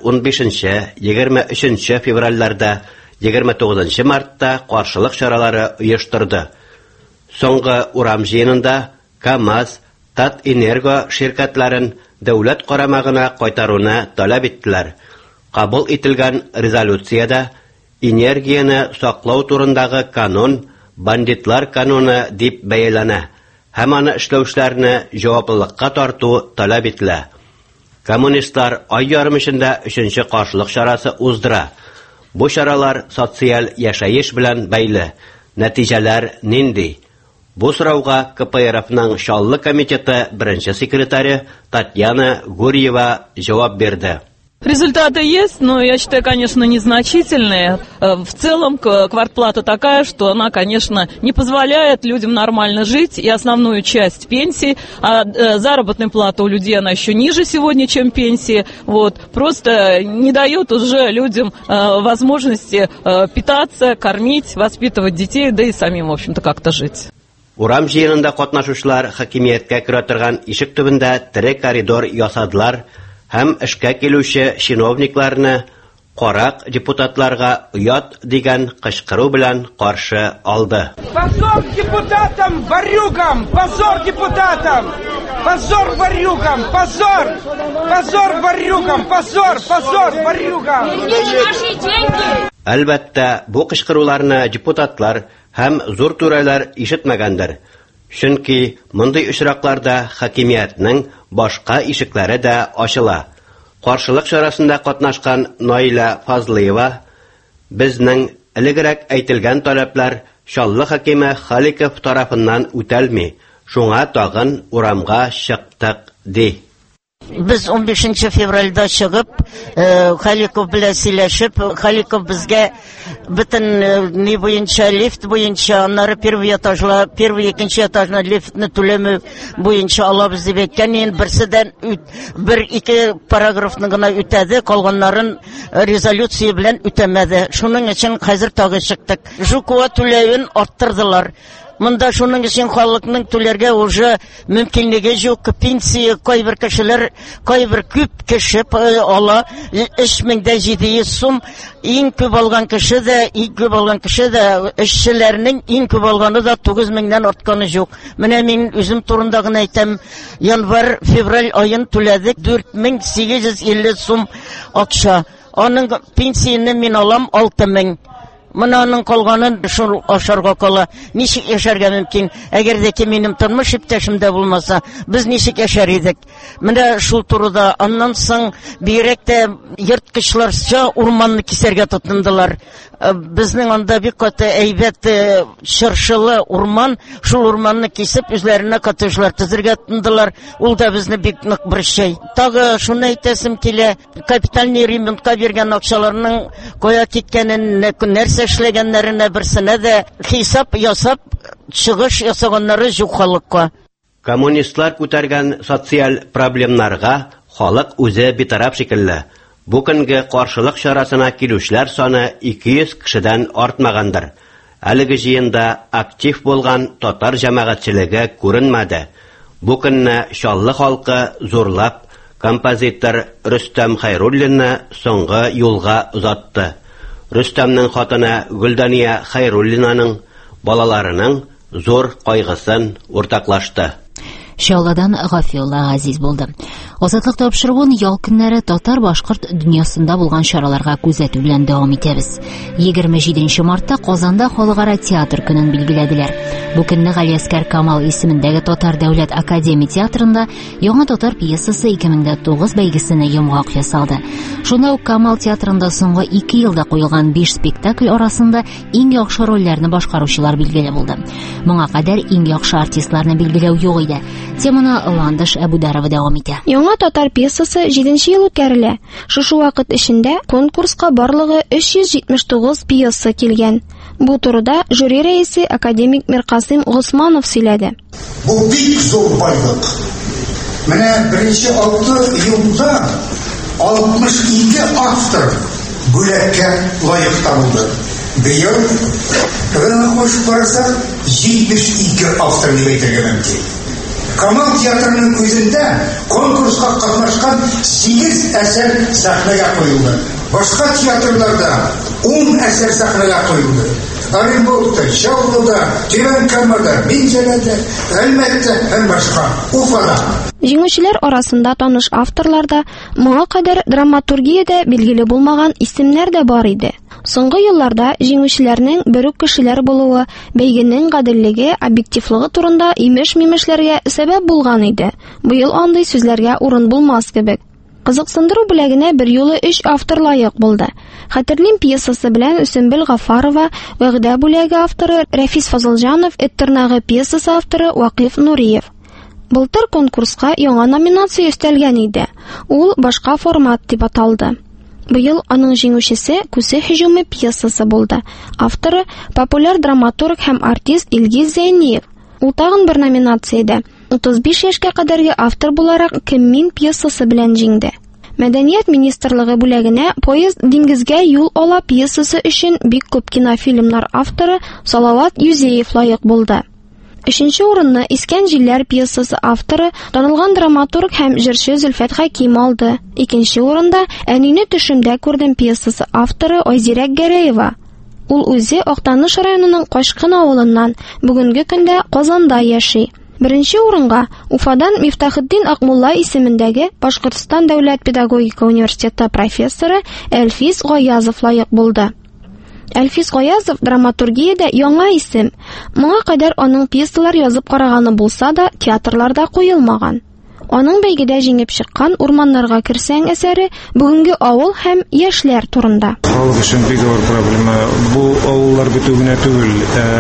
15-23 февральләрдә 29 мартта каршылык чаралары оештырды. Соңгы урам җыенында КАМАЗ, Татэнерго ширкәтләрен дәүләт карамагына кайтаруны таләп иттеләр. Кабул ителгән резолюциядә энергияны саклау турындагы канун бандитлар кануны дип бәяләнә. Һәм аны эшләүчеләрне җаваплылыкка тарту таләп ителә. Коммунистлар ай ярым эчендә 3нче каршылык чарасы уздыра. Бу чаралар социаль яшәеш белән бәйле. Нәтиҗәләр нинди? Бу сорауга КПРФның Чаллы комитеты беренче секретаре Татьяна Гурьева җавап бирде. Результаты есть, но я считаю, конечно, незначительные. В целом, квартплата такая, что она, конечно, не позволяет людям нормально жить, и основную часть пенсии, а заработная плата у людей, она еще ниже сегодня, чем пенсии, просто не дает уже людям возможности питаться, кормить, воспитывать детей, да и самим, в общем-то, как-то жить. Урам җыенында катнашучылар хакимияткә керә торган ишек төбендә тере коридор ясадылар. Һәм эшкә килүче чиновникларны карак депутатларга уят дигән кычкыру белән каршы алды. Позор депутатам, варюгам! Позор депутатам! Позор варюгам! Позор! Позор варюгам! Позор! Позор варюгам! Әлбәттә, бу кычкыруларны депутатлар һәм зур түрәләр ишетмәгәндер. Чөнки мондый очракларда хакимиятның башка ишекләре дә ачыла. Каршылык чарасында катнашкан Наила Фазлыева безнең элегрәк әйтелгән таләпләр Чаллы хакиме Халиков тарафыннан үтәлми, шуңа тагын урамга чыктык ди. Biz 15 февральда чыгып, Халиков белән сөйләшеп, Халиков безгә бөтен ни буенча лифт буенча, аннары первый икенче этажна лифтны түләме буенча алабыз дип әйткән. Инде берседән бер-ике параграфны гына үтәде, калганнарын резолюция белән үтәмәде. Шуның өчен хәзер тагы чыктык. Жукова түләвен арттырдылар. Монда шуның өчен халыкның түләргә уже мөмкинлеге юк. Пенсия кайбер кешеләр, кайбер күп кеше ала 3700 сум. Иң күп алган кеше дә, эшчеләрнең иң күп алганы да 9000дән артканы юк. Менә мин үзем турында гына әйтәм, январь-февраль аен түләдек 4850 сум акча. Аның пенсияны мин алам 6000. Монаның калганын шул ашарга кала. Ничек яшәргә мөмкин? Әгәр дә минем тормыш иптәшем дә булмаса, без ничек яшәр идек? Менә шул турыда аннан соң бирәк тә йырткычларча урманны кисәргә тотындылар. Безнең анда бик каты әйбәт чыршылы урман, шул урманны кисеп үзләренә коттеджлар төзергә тотындылар. Ул да безне бик нык борчый. Тагы шуны әйтәсем килә, капитальный ремонтка биргән акчаларның кая киткәнен, нәрсә эшләгәннәренә берсенә дә хисап ясап чыгыш ясаганнары юк халыкка. Коммунистлар күтәргән социаль проблемнарга халык үзе битараф шикелле. Бу көнгә каршылык чарасына килүчләр саны 200 кешедән артмагандыр. Әлеге җыенда актив булган татар җәмәгатьчелеге күренмәде. Бу көнне Чаллы халкы зурлап композитор Рөстәм Хәйруллинны соңгы юлга узатты. Рөстәмнең хатыны Гөлдания Хәйруллинаның балаларының зур кайгысын уртаклашты. Чаллыдан Гафиулла Газиз булды. Азатлык тапшыруын ял көннәре татар-башкорт дөньясында булган чараларга күзәтү белән дәвам итәбез. 27 мартта Казанда Халыкара театр көнен билгеләделәр. Бу көнне Галиәскәр Камал исемендәге Татар дәүләт академия театрында яңа татар пьесасы 2009 бәйгесенә йомгак ясалды. Шунда ук Камал театрында соңгы 2 елда куелган 5 спектакль арасында иң яхшы рольләрне башкаручылар билгеле булды. Моңа кадәр иң яхшы артистларны билгеләү юк иде. Теманы Ландыш Әбүдарова дәвам итә. Яңа татар пьесасы 7 ел үткәрелә. Шушы вакыт эчендә конкурска барлыгы 379 пьеса килгән. Бу турыда жюри рәисе академик Миркасым Госманов сөйләде. Бу бик зур байлык. Менә беренче 6 елда 62 автор бүләккә лаек табылды. Быел хош карасак 72 автор дип әйтергә мөмкин. Камал театрының күзендә конкурска катнашкан 8 әсәр сәхнәгә куелды. Башка театрларда 10 әсәр сәхнәгә куелды. Оренбургда, Чаллыда, Түбән-Камада, Минҗәләдә, Әлмәттә һәм башка Уфада. Җиңүчеләр арасында таныш авторларда, моңа кадәр драматургиядә билгеле булмаган исемнәр дә бар иде. Соңгы елларда җиңүчеләрнең бер үк кешеләр булуы бәйгенең гаделлеге, объективлыгы турында имеш-мимешләргә сәбәп булган иде. Быел андый сүзләргә урын булмас кебек. Кызыксындыру бүләгенә бер юлы 3 автор лаек булды. Хәтерлим пьесасы белән Сөмбел Гафарова, Вәгъдә бүләге авторы Рәфис Фазылҗанов, Эттырнагы пьесасы авторы Вакиф Нуриев. Былтыр конкурска яңа номинация өстәлгән иде. Ул башка формат дип аталды. Быел аның җиңүчесе Күсе һөҗүме пьесасы булды. Авторы популяр драматург һәм артист Илгиз Зәйниев. Ул тагын бер номинациядә 35 яшькә кадәрге автор буларак Кем мин пьесасы белән җиңде. Мәдәният министрлыгы бүләгенә Поезд диңгезгә юл ала пьесасы өчен бик күп кинофильмнар авторы Салават Юзеев лаек булды. 3нче урынны Искән җилләр пьесасы авторы танылган драматург һәм җырчы Зөлфәт Хәким алды. 2нче урында Әнине төшемдә күрдем пьесасы авторы Айзирә Гәрәева. Ул үзе Актаныш районының Кашкын авылыннан, бүгенге көндә Казанда яши. 1нче урынга Уфадан Мифтахетдин Акмулла исемендәге Башкортстан дәүләт педагогика университеты профессоры Әлфис Гаязов лаек булды. Әлфис Гаязов драматургиядә яңа исем. Моңа кадәр аның пьесалар язып караганы булса да, театрларда куелмаган. Аның бәйгедә җиңеп чыккан Урманнарга керсәң әсәре бүгенге авыл һәм яшьләр турында. Халык өчен бик зур проблема. Бу авыллар бетү генә түгел,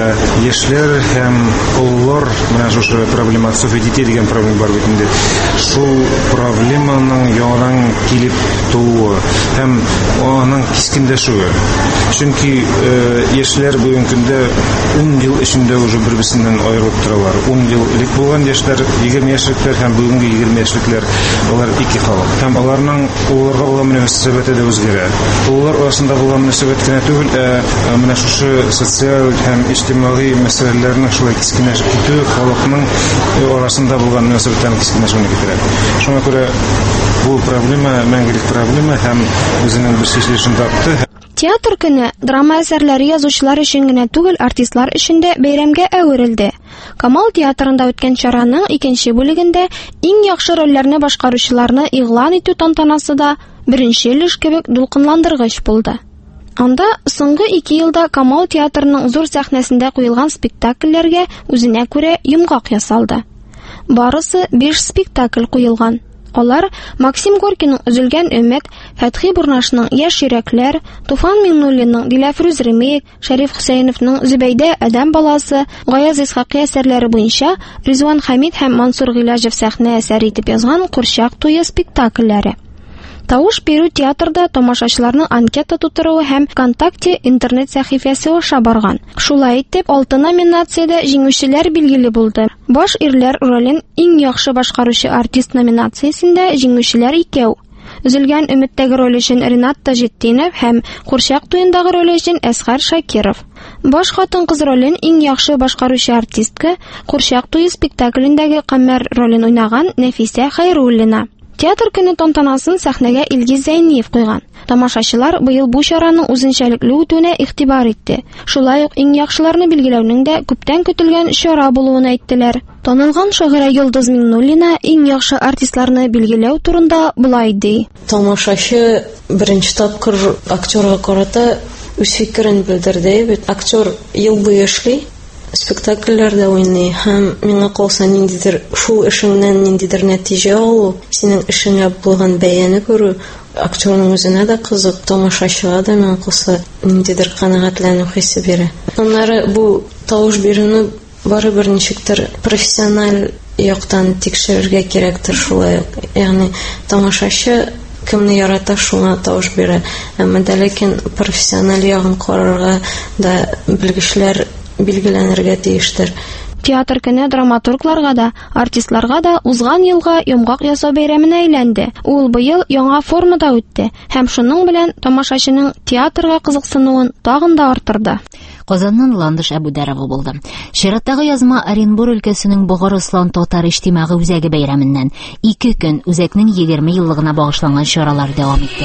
яшьләр һәм авыллар менә шушы проблема софедите дигән проблема бар бит инде. Шул проблеманың яңадан килеп тууы һәм аның кискенләшүе. Чөнки яшьләр бүгенге көндә 10 ел эчендә уже бер-берсеннән аерылып торалар. 10 ел элек булган яшьләр, 20 яшьлектәр һәм бүгенге 20 яшьлекләр, алар ике халык. Һәм аларның улларга булган мөнәсәбәте дә үзгәрә. Уллар арасында булган мөнәсәбәт кенә түгел, менә шушы социаль һәм иҗтимагый мәсьәләләрне шулай кискенләшеп китү халыкның арасында булган мөнәсәбәтләрне кискенләшүенә китерә. Шуңа күрә бу проблема мәңгелек проблема һәм үзенең бер чишелешен тапты. Театр көне драма әсәрләре язучылар өчен генә түгел, артистлар өчен дә бәйрәмгә әверелде. Камал театрында үткән чараның икенче бүлегендә иң яхшы рольләрне башкаручыларны игълан итү тантанасы да беренче өлеш кебек дулкынландыргыч булды. Анда соңгы 2 елда Камал театрының зур сәхнәсендә куелган спектакльләргә үзенә күрә йомгак ясалды. Барысы 5 спектакль куелган. Алар Максим Горькийның Үзелгән өмет, Фәтхи Бурнашның Яшь йөрәкләр, Туфан Миңнуллинның Диләфрүз Ремейк, Шәриф Хөсәйновның Зөбәйдә Адәм баласы, Гаяз Исхакый әсәрләре буенча Ризван Хәмид һәм Мансур Гыйлаҗев сәхнә әсәре итеп язган Курчак туе спектакльләре. Тавыш бирү театрда тамашачыларның анкета тутыруы һәм ВКонтакте интернет сәхифәсе аша барган. Шулай итеп, 6 номинациядә җиңүчеләр билгеле булды. Баш ирләр ролен иң яхшы башкаручы артист номинациясендә җиңүчеләр 2. Үзелгән өметтәге роль өчен Ринат Таҗетдинов һәм Курчак туендагы роль өчен Әсгар Шакиров. Баш хатын-кыз ролен иң яхшы башкаручы артистка Курчак туе спектаклендәге Камәр ролен уйнаган Нәфисә Хәйруллина. Театр көне тантанасын сәхнәгә Илгиз Зәйниев куйган. Тамашачылар быел бу чараның үзенчәлекле үтүенә игътибар итте. Шулай ук иң яхшыларны билгеләүнең дә күптән көтелгән чара булуын әйттеләр. Танылган шагыйрә Йолдыз Миңнуллина иң яхшы артистларны билгеләү турында булай ди. Тамашачы беренче тапкыр актерга карата үз фикерен белдерде. Актер ел буе эшли, спектакльләрдә уйный һәм миңа калса ниндидер шул эшеңнән ниндидер нәтиҗә алу, синең эшеңә булган бәяне күрү актерның үзенә дә кызык, тамашачыга да миңа калса ниндидер канәгатьләнү хисе бирә. Аннары бу тавыш бирүне барыбер ничектер профессиональ яктан тикшерергә кирәктер шулай. Ягъни тамашачы кемне ярата шуңа тавыш бирә. Әмма ләкин профессиональ ягын карарга да белгечләр билгеләнергә тиештер. Театр көне драматургларга да, артистларга да узган елга йомгак ясау бәйрәменә әйләнде. Ул быел яңа формада үтте һәм шуның белән тамашачының театрга кызыксынуын тагын да арттырды. Казаннан Ландыш Әбүдәрова булды. Чираттагы язма Оренбур өлкәсенең Бугар Ислам татар иҗтимагый үзәге бәйрәменнән 2 көн үзәкнең 20 еллыгына багышланган чаралар дәвам итте.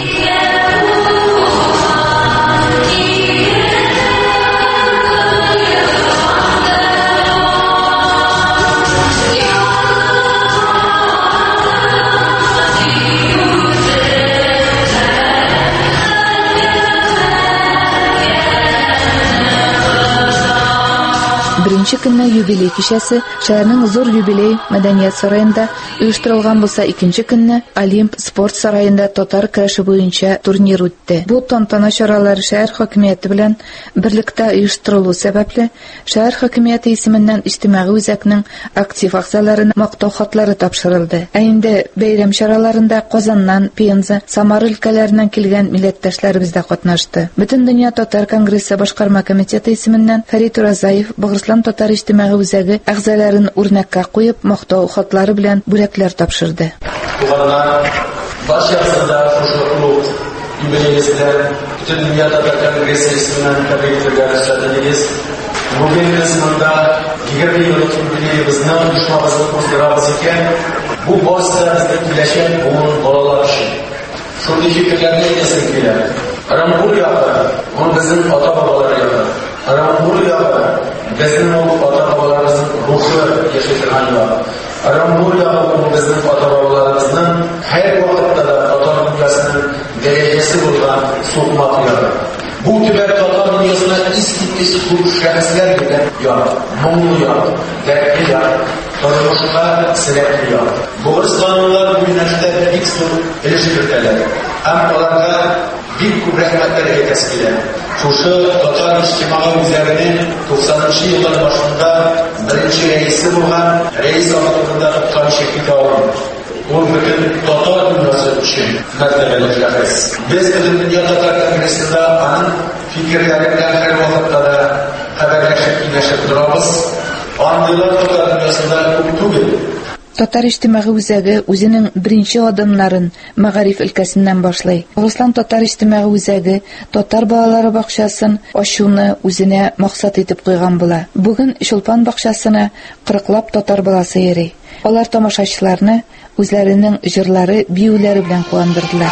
Беренче көнне юбилей кичәсе шәһәрнең зур юбилей мәдәният сараенда оештырылган булса, икенче көнне Олимп спорт сараенда татар көрәше буенча турнир үтте. Бу тантана чаралары шәһәр хакимияте белән берлектә оештырылу сәбәпле шәһәр хакимияте исеменнән иҗтимагый үзәкнең актив акцияләренә мактау хатлары тапшырылды. Ә инде бәйрәм чараларында Казаннан, Пенза, Самара өлкәләреннән килгән милләттәшләребез дә катнашты. Бөтен дөнья татар конгрессы башкарма комитеты исеменнән Фәрит Уразаев Багырслан татар иҗтимагый үзәге әгъзаларын үрнәккә куеп мактау хатлары белән бүләкләр тапшырды. Барчасында шушы клуб юбилейсендә Бөтен дөнья татар конгрессы исеменнән тәбрик итәргә. Бүген без монда 20 еллык юбилейбезне оештырабыз уздырабыз икән. Бу барысы безнең киләчәк буын балалар өчен. Шундый фикерләрне әйтәсем килә. Оренбур ягы, ул безнең ата-бабалар ягы. Оренбур ягы безнең ата-бабаларыбызның рухы яши торган ягы. Оренбур ягы ул безнең ата-бабаларыбызның һәр вакытта да татар дөньясының дәрәҗәсе булган сукмак ягы. Бу төбәк татар дөньясына искиткеч зур шәхесләр белән ягы, моңлы ягы, дәртле ягы, тормышка сәләтле ягы. Бу Русланлар бу юнәлештә бик зур өлеш кертәләр. Һәм аларга бик күп рәхмәтләр әйтәсе килә. Шушы татар иҗтимагый үзәгенең 90-нчы еллар башында беренче рәисе булган рәис авторында тоткан Шәкиб ул бөтен татар дөньясы өчен мәртәбәле шәхес. Без бөтен дөнья татар конгрессында аның фикерләре белән һәр вакытта да хәбәрләшеп киңәшеп торабыз. Андыйлар татар дөньясында күп түгел. Татар иҗтимагый үзәге үзенең беренче адымнарын мәгариф өлкәсеннән башлый. Руслан татар иҗтимагый үзәге татар балалары бакчасын ачуны үзенә максат итеп куйган була. Бүген Чулпан бакчасына 40лап татар баласы йөри. Алар тамашачыларны үзләренең җырлары, биюләре белән куандырдылар.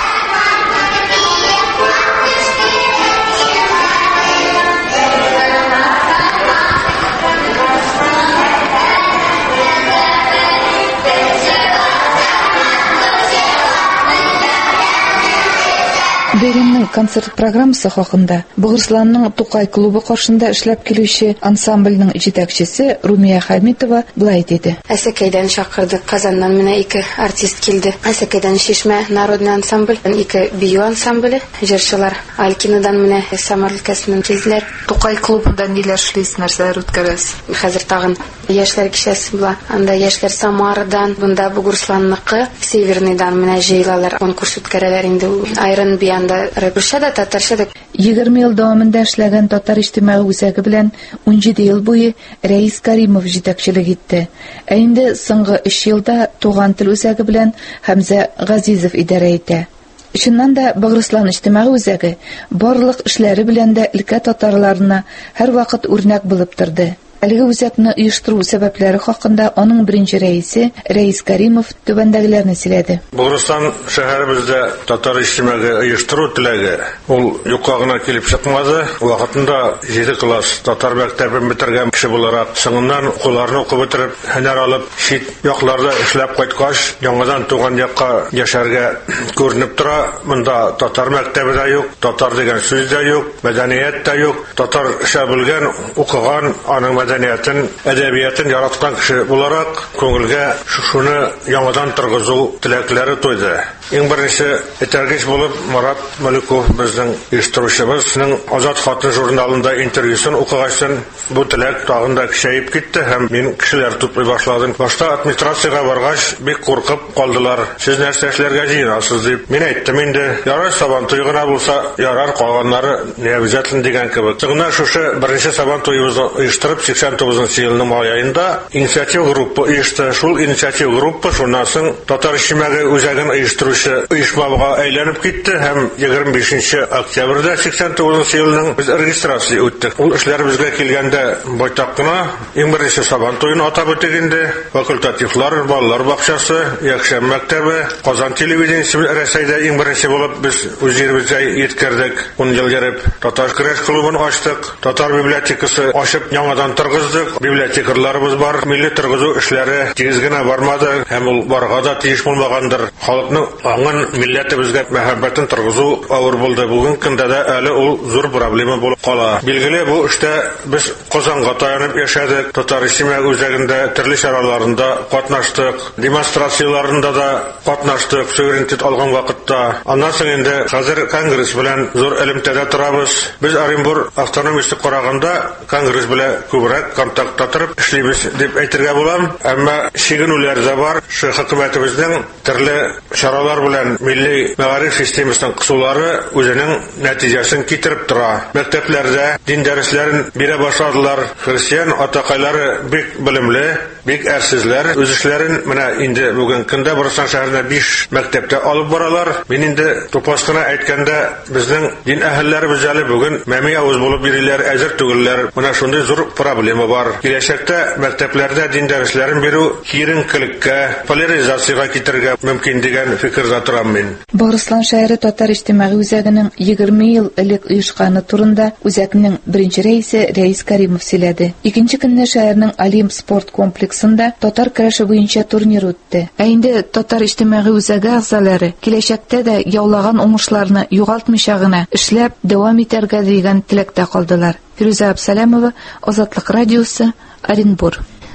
Бәйрәмнең концерт программасы хакында Бугырсланның Тукай клубы каршында эшләп килүче ансамбльнең җитәкчесе Румия Хамитова булай диде. Әсәкәйдән чакырдык, Казаннан менә 2 артист килде. Әсәкәйдән Шишмә народный ансамбль, 2 бию ансамбле, җырчылар. Алькинадан менә Самар өлкәсеннән килделәр. Тукай клубында ниләр эшлисез, нәрсәләр үткәрәсез? Хәзер тагын яшьләр кичәсе була. Анда яшьләр Самардан, бунда Бугырсланныкы, Северныйдан менә җыелалар, конкурс үткәрәләр инде. Айрын биян Русчада, татарчада 20 ел дәвамында эшләгән татар иҗтимагый үзәге белән 17 ел буе Рәис Каримов җитәкчелек итте. Ә инде соңгы 3 елда туган тел үзәге белән Хәмзә Газизов идарә итә. Чыннан да Бугырслан иҗтимагый үзәге барлык эшләре белән дә өлкә татарларына һәр вакыт үрнәк булып торды. Әлеге үзәкне оештыру сәбәпләре хакында аның беренче рәисе Рәис Каримов түбәндәгеләрне сөйләде. Бугырстан шәһәребездә татар иҗтимагый оештыру теләге ул юкка гына килеп чыкмады. Вакытында 7 класс татар мәктәбен бетергән кеше буларак, соңыннан укуларны укып бетереп, һөнәр алып, чит якларда эшләп кайткач, яңадан туган якка яшәргә күренеп тора. Монда татар мәктәбе дә юк, татар дигән сүз дә юк, мәдәният та юк. Татарча белгән, укыган, аның мәдәниятен, әдәбиятын яраткан кеше буларак, күңелгә шуны яңадан торгызу теләкләре тойды. Иң беренче этәргеч булып Марат Маликов безнең оештыручыбызның Азат хатын журналында интервьюсын укыгачтан бу теләк тагын да көчәеп китте һәм мин кешеләр тутмый башладым. Башта администрациягә баргач бик куркып калдылар. Сез нәрсә эшләргә җыенасыз дип. Мин әйттем инде, ярар сабантуй гына булса, ярар калганнары не обязательно дигән кебек. Соңыннан шушы беренче сабантуйыбызны оештырып 89 елның май аенда инициатив группа оешты. Шул инициатив группа шуннан соң татар иҗтимагый үзәген оештыручы оешмага әйләнеп китте һәм 25 октябрьдә 89 елның без регистрация үттек. Ул эшләр безгә килгәндә байтак кына иң беренче сабантуйны атап үттек инде. Факультативлар, балалар бакчасы, Якшәм мәктәбе, Казан телевидениесе Рәсәйдә иң беренче булып без үз җиребезгә yetkердек. 10 ел йөреп татар көрәш клубын ачтык. Татар библиотекасы ачып яңадан торгыздык. Библиотекарларыбыз бар. Милли торгызу эшләре тиз генә бармады һәм ул барга да тиеш булмагандыр. Халыкның аңын милләтебезгә мәхәббәтен торгызу авыр булды. Бүген көндә дә әле ул зур проблема булып кала. Билгеле, бу эштә без Казанга таянып яшәдек. Татар иҗтимагый үзәгендә төрле чараларында катнаштык, демонстрацияларында да катнаштык, суверенитет алган вакытта. Аннан соң инде хәзер конгресс белән зур элемтәдә торабыз. Без Оренбур автономиясе караганда конгресс белән күбрәк контактта торып эшлибез дип әйтергә булам. Әмма чигенүләр дә бар. Шу хөкүмәтебезнең төрле чаралар белән милли мәгариф системасының кысулары үзенең нәтиҗәсен китереп тора. Мәктәпләрдә дин дәресләрен бирә башладылар. Христиан атакайлары бик белемле, бик әрсезләр. Үз эшләрен менә инде бүген көндә Бугырстан шәһәрендә 5 мәктәптә алып баралар. Мин инде тупаскына әйткәндә безнең дин әһелләребез әле бүген мәми авыз булып бириләр, әзер түгелләр. Менә шундый зур проблема бар. Киләчәктә мәктәпләрдә дин дәресләрен бирү киеренкелеккә, поляризациягә китергә мөмкин дигән фикердә торам мин. Бугырслан шәһәре татар иҗтимагый үзәгенең 20 ел элек оешканы турында үзәкнең беренче рәисе Рәис Каримов сөйләде. Икенче көнне шәһәрнең Олимп спорт комплексында татар көрәше буенча турнир үтте. Ә инде татар иҗтимагый үзәге әгъзалары киләчәктә дә яулаган уңышларны югалтмыйча гына эшләп дәвам итәргә дигән теләктә калдылар. Фируза Абсалямова, Азатлык радиосы, Оренбур.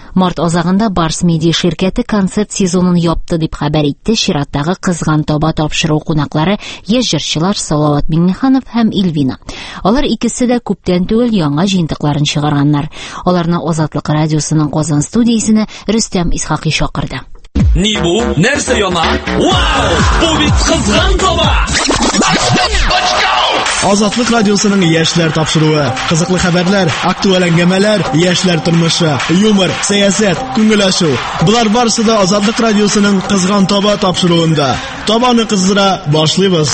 Март азагында Барс Медиа ширкәте концерт сезонын япты дип хәбәр итте чираттагы кызган таба тапшыру кунаклары яшь җырчылар Салават Миңнеханов һәм Эльвина. Алар икесе дә күптән түгел яңа җыентыкларын чыгарганнар. Аларны Азатлык радиосының Казан студиясенә Рөстәм Исхакый чакырды. Ни бу? Нәрсә яна? Вау! Бу бит кызган таба! Азатлык радиосының яшьләр тапшыруы, кызыклы хәбәрләр, актуаль әңгәмәләр, яшьләр тормышы, юмор, сәясәт, күңел ачу. Булар барысы да Азатлык радиосының кызган таба тапшыруында. Табаны кыздыра башлыйбыз.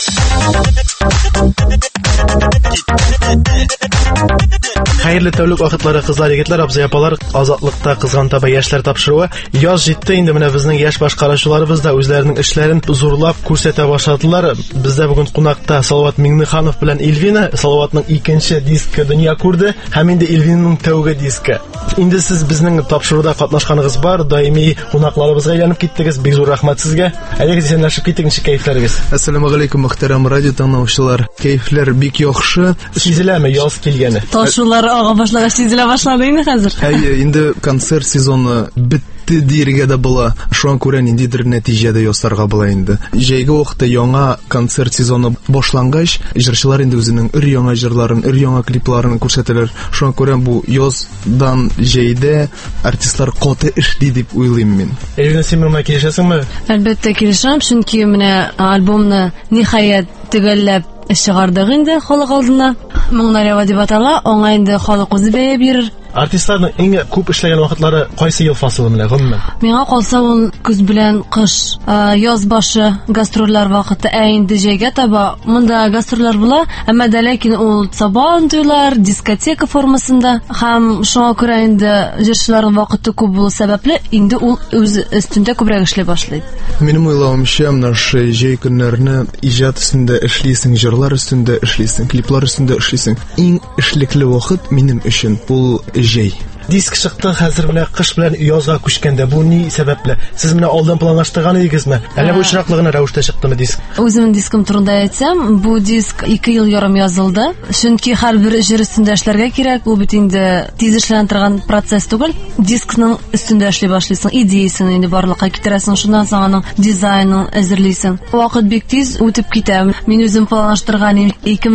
Хәерле тәүлек вакытлары кызлар, егетләр, абзый апалар, Азатлыкта кызган таба яшьләр тапшыруы. Яз җитте инде, менә безнең яшь башкаручыларыбыз да үзләренең эшләрен зурлап күрсәтә башладылар. Бездә бүген кунакта Салават Миңнеханов белән Эльвина. Салаватның икенче диске дөнья күрде, һәм инде Эльвинаның тәүге диске. Инде сез безнең тапшыруда катнашканыгыз бар, даими кунакларыбызга әйләнеп киттегез. Бик зур рәхмәт сезгә. Әйдәгез, исәнләшеп киттек, ничек кәефләрегез? Ассаламу алейкум, мөхтәрәм радио тыңлаучылар. Кәефләр бик яхшы. Сизеләме яз килгәне? Ташулар ага башлагач сизелә башлады инде хәзер. Инде концерт сезоны бетте диергә дә була. Шуңа күрә ниндидер нәтиҗәдә ясарга була инде. Җәйге вакытта яңа концерт сезоны башлангач, җырчылар инде үзенең өр-яңа җырларын, өр-яңа клипларын күрсәтәләр. Шуңа күрә бу яздан җәйдә артистлар каты эшли дип уйлыйм мин. Эльвина, син менә килешәсеңме? Әлбәттә килешәм, чөнки менә альбомны ниһаять төгәлләп чыгардык инде халык алдына. Моңнарева дип атала, аңа инде халык үзе бәя бирер. Артистларның иң күп эшләгән вакытлары кайсы ел фасылы менә гомумән? Миңа калса ул көз белән кыш, яз башы гастрольләр вакыты, инде җәйгә таба монда гастрольләр була, әмма дә ләкин ул сабан туйлар, дискотека формасында, һәм шуңа күрә инде җырчыларның вакыты күп булу сәбәпле инде ул үз өстендә күбрәк эшләй башлый. Минем уйлавымча, менә шушы җәй көннәрне иҗат өстендә эшлисең, җырлар өстендә эшлисең, клиплар өстендә эшлисең. Иң эшлекле вакыт минем өчен ул җәй. Диск чыкты, хәзер менә кыш белән язга күчкәндә. Бу ни сәбәпле? Сез менә алдан планлаштырган идегезме? Әллә бу очраклы гына рәвештә чыктымы диск? Үземнең дискым турында әйтсәм, бу диск 2 ел ярым язылды. Чөнки һәрбер җыр өстендә эшләргә кирәк. Ул бит инде тиз эшләнә торган процесс түгел. Дискның өстендә эшли башлыйсың, идеясын инде барлыкка китерәсең, шуннан соң аның дизайнын әзерлисең. Вакыт бик тиз үтеп китә. Мин үзем планлаштырган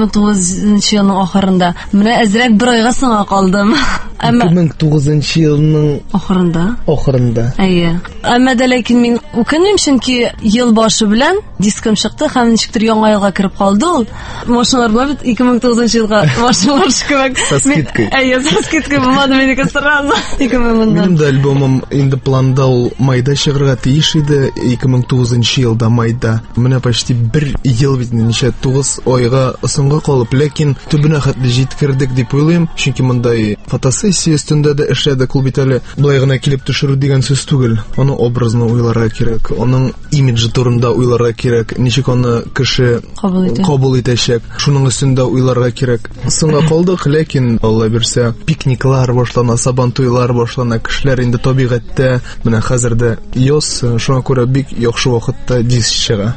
2009 елның ахырында. Менә әзрәк 1 айга соңга калдым. 2009 елның ахырында. Әйе. Әмма дә ләкин мин үкенмим, чөнки ел башы белән дискым чыкты, һәм ничектер яңа елга кирип калды ул. Машиналар була бит 2009 елга машиналар шикәк. Әйе, скидка булмады минеке сразу. 2010. Минем дә альбомым инде планда ул майда чыгарга тиеш иде, 2009 елда майда. Менә почти 1 ел бит, ничә 9 айга соңга калып, ләкин төбенә хәтле җиткердек дип уйлыйм, чөнки мондай фотосессия өстендә дә эшләдек. Ул бит әле былай гына килеп төшерү дигән сүз түгел. Аны образны уйларга кирәк, аның имиджы турында уйларга кирәк, ничек аны кеше кабул итәчәк, шуның өстендә уйларга кирәк. Соңга калдык, ләкин Алла бирсә, пикниклар башлана, сабан туйлар башлана, кешеләр инде табигатьтә, менә хәзердә яз, шуңа күрә бик яхшы вакытта диск чыга.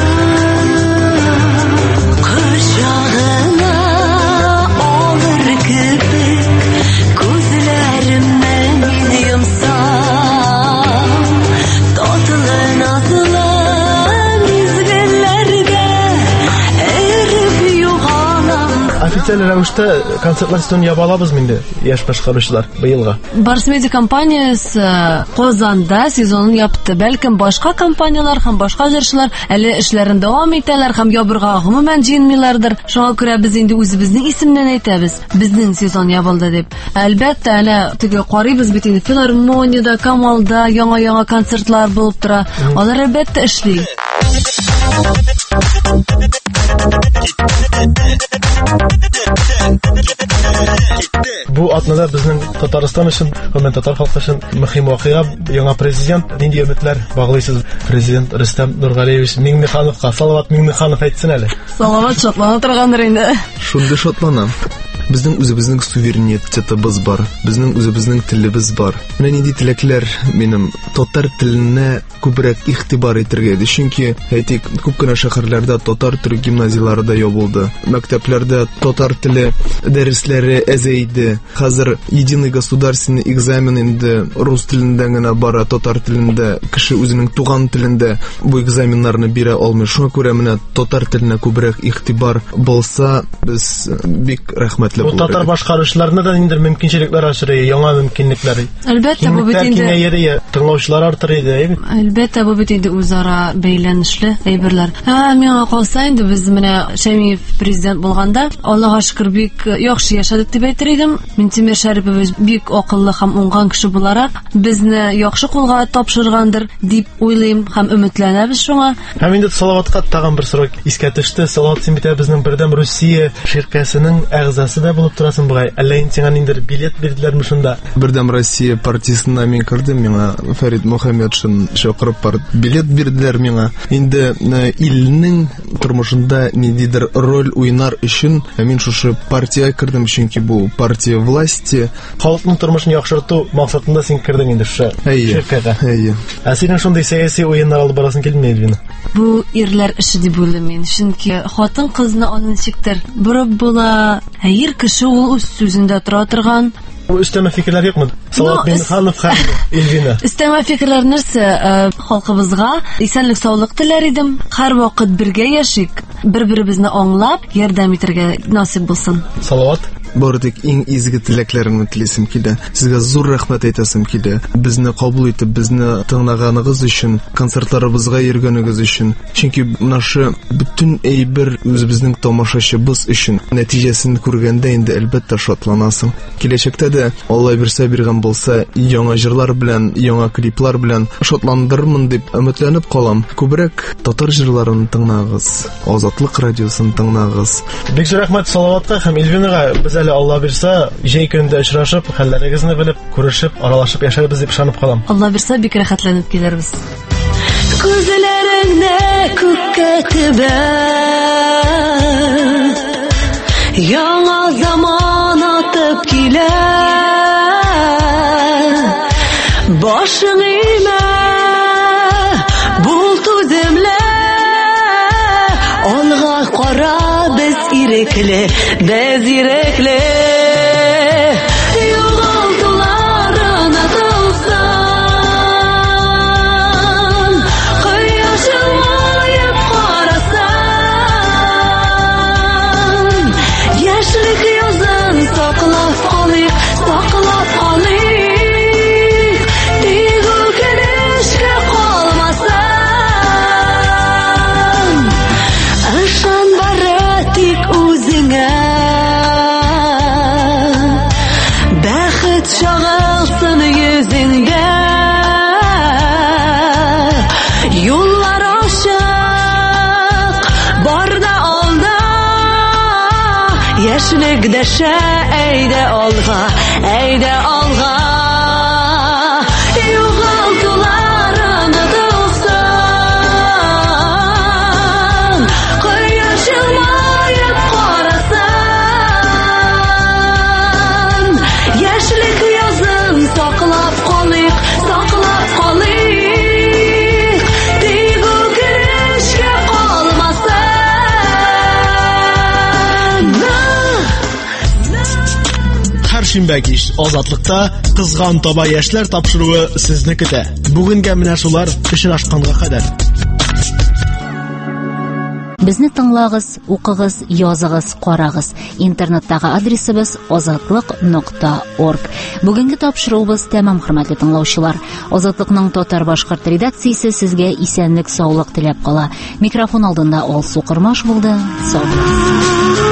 Официаль рәвештә концертлар өстен ябалабыз инде яшь башкаручылар быелга. Барс Медиа компаниясе Казанда сезонын япты. Бәлкем башка компаниялар һәм башка җырчылар әле эшләрен дәвам итәләр һәм ябырга гомумән җыенмыйлардыр. Шуңа күрә без инде үзебезнең исемнән әйтәбез. Безнең сезон ябылды дип. Әлбәттә, әле теге карыйбыз бит инде филармониядә, Камалда яңа концертлар булып тора. Алар әлбәттә эшли. Бу атнада безнең Татарстан өчен, һәм татар халкы өчен мөһим вакыйга, яңа президент. Нинди өметләр баглыйсыз президент Рөстәм Нургалиевич Миңнехановка? Салават Миңнеханов әйтсен әле. Салават шатлана торгандыр инде. Шундый шатланам. Безнең үзебезнең суверенитетыбыз бар, безнең үзебезнең телебез бар. Менә нинди телекләр минем татар теленә күбрәк игътибар итәргә иде, чөнки әйтик, күп кенә шәһәрләрдә татар теле гимназиялары да ябылды. Мәктәпләрдә татар теле дәресләре әзәйде. Хәзер единый государственный экзамен инде рус телендә генә бара, татар телендә кеше үзенең туган телендә бу экзаменнарны бирә алмый. Шуңа күрә менә татар теленә күбрәк игътибар булса, без бик рәхмәтле булырбыз. Татар башкаручыларына да инде мөмкинчелекләр ачрый, яңа мөмкинлекләр. Әлбәттә, бу бит инде тыңлаучылар артыр иде. Әлбәттә, бу бит инде үзара бәйләнешле әйберләр. Миңа калса инде без менә Шәмиев президент булганда, Аллага шөкер, бик яхшы яшәдек дип әйтер идем. Минтимер Шәрипов бик акыллы һәм уңган кеше буларак безне яхшы кулга тапшыргандыр дип уйлыйм һәм өметләнәбез шуңа. Һәм инде Салаватка тагын бер сорак искә төште. Салават, син бит безнең бердәм Россия ширкәсенең әгъзасы да булып торасың бугай. Әллә инде сиңа ниндер билет бирделәрме шунда? Бердәм Россия партиясына мин кирдем, миңа Фәрит Мөхәммәтшин чакырып билет бирделәр миңа. Инде илнең тормышында ниндидер роль уйнар өчен мин шушы партия кирдем, чөнки бу партия власти, халыкның тормышын яхшырту максатында син кирдең инде шушы ширкәткә. Синең шундый сәяси уеннар алып барасың килмәйди бина. Бу ирләр эше дип уйлыйм мин, чөнки хатын кызны аның чиктер бурып була. Һәр кеше ул үз сүзендә тора торган. Өстәмә фикерләр юкмы? Салават Миңнеханов һәм Эльвина. Өстәмә фикерләр нәрсә? Халкыбызга исәнлек, саулык теләр идем. Һәр вакыт бергә яшик. Бер-беребезне аңлап, ярдәм итәргә насыйп булсын. Салават, бардык иң изге теләкләремне телисем килә. Сезгә зур рәхмәт әйтәсем килә. Безне кабул итеп, безне тыңлаганыгыз өчен, концертларыбызга йөргәнегез өчен. Чөнки нашы бүтән әйбер үзебезнең тамашачыбыз өчен нәтиҗәсен күргәндә инде әлбәттә шатланасың. Киләчәктә дә Алла бирсә биргән булса, яңа җырлар белән, яңа клиплар белән шатландырырмын дип өметләнеп калам. Күбрәк татар җырларын тыңлагыз, Азатлык радиосын тыңлагыз. Бик зур рәхмәт Салаватка һәм Эльвинага. Без әле Алла бирсә, җәй көндә очрашып, хәлләрегезне белеп, күрешеп, аралашып яшәрбез дип ышанып калам. Алла бирсә, бик рәхәтләнеп килербез. Күзләреңне күккә төбә, яңа заман атып килә, башың имә, бул түземле, алга кара, без ирекле, без ирекле. Югалтуларына тылсаң, кояш ылмаеп карасаң, яшьлек язын саклап калыйк, саклап калыйк, тик үкенечкә калмасаң, ышан бары тик үзеңә, бәхет чагылсын йөзеңдә, юллар ачык, бар да алда, яшьлек дәшә, әйдә алга, әйдә алга. Югалтуларына тылсаң, кояш ылмаеп карасаң, яшьлек язын саклап калыйк, саклап калыйк, тик үкенечкә калмасаң. Һәр шимбә кич Азатлыкта кызган таба яшьләр тапшыруы сезне көтә. Бүгенгә менә шулар очрашканга кадәр. Безне тыңлагыз, укыгыз, языгыз, карагыз. Интернеттагы адресыбыз azatlyk.org. Бүгенге тапшыруыбыз тәмам, хөрмәтле тыңлаучылар. Азатлыкның татар башкорт редакциясе сезгә исәнлек, саулык теләп кала. Микрофон алдында Алсу Кырмаш булды. Сау булыгыз.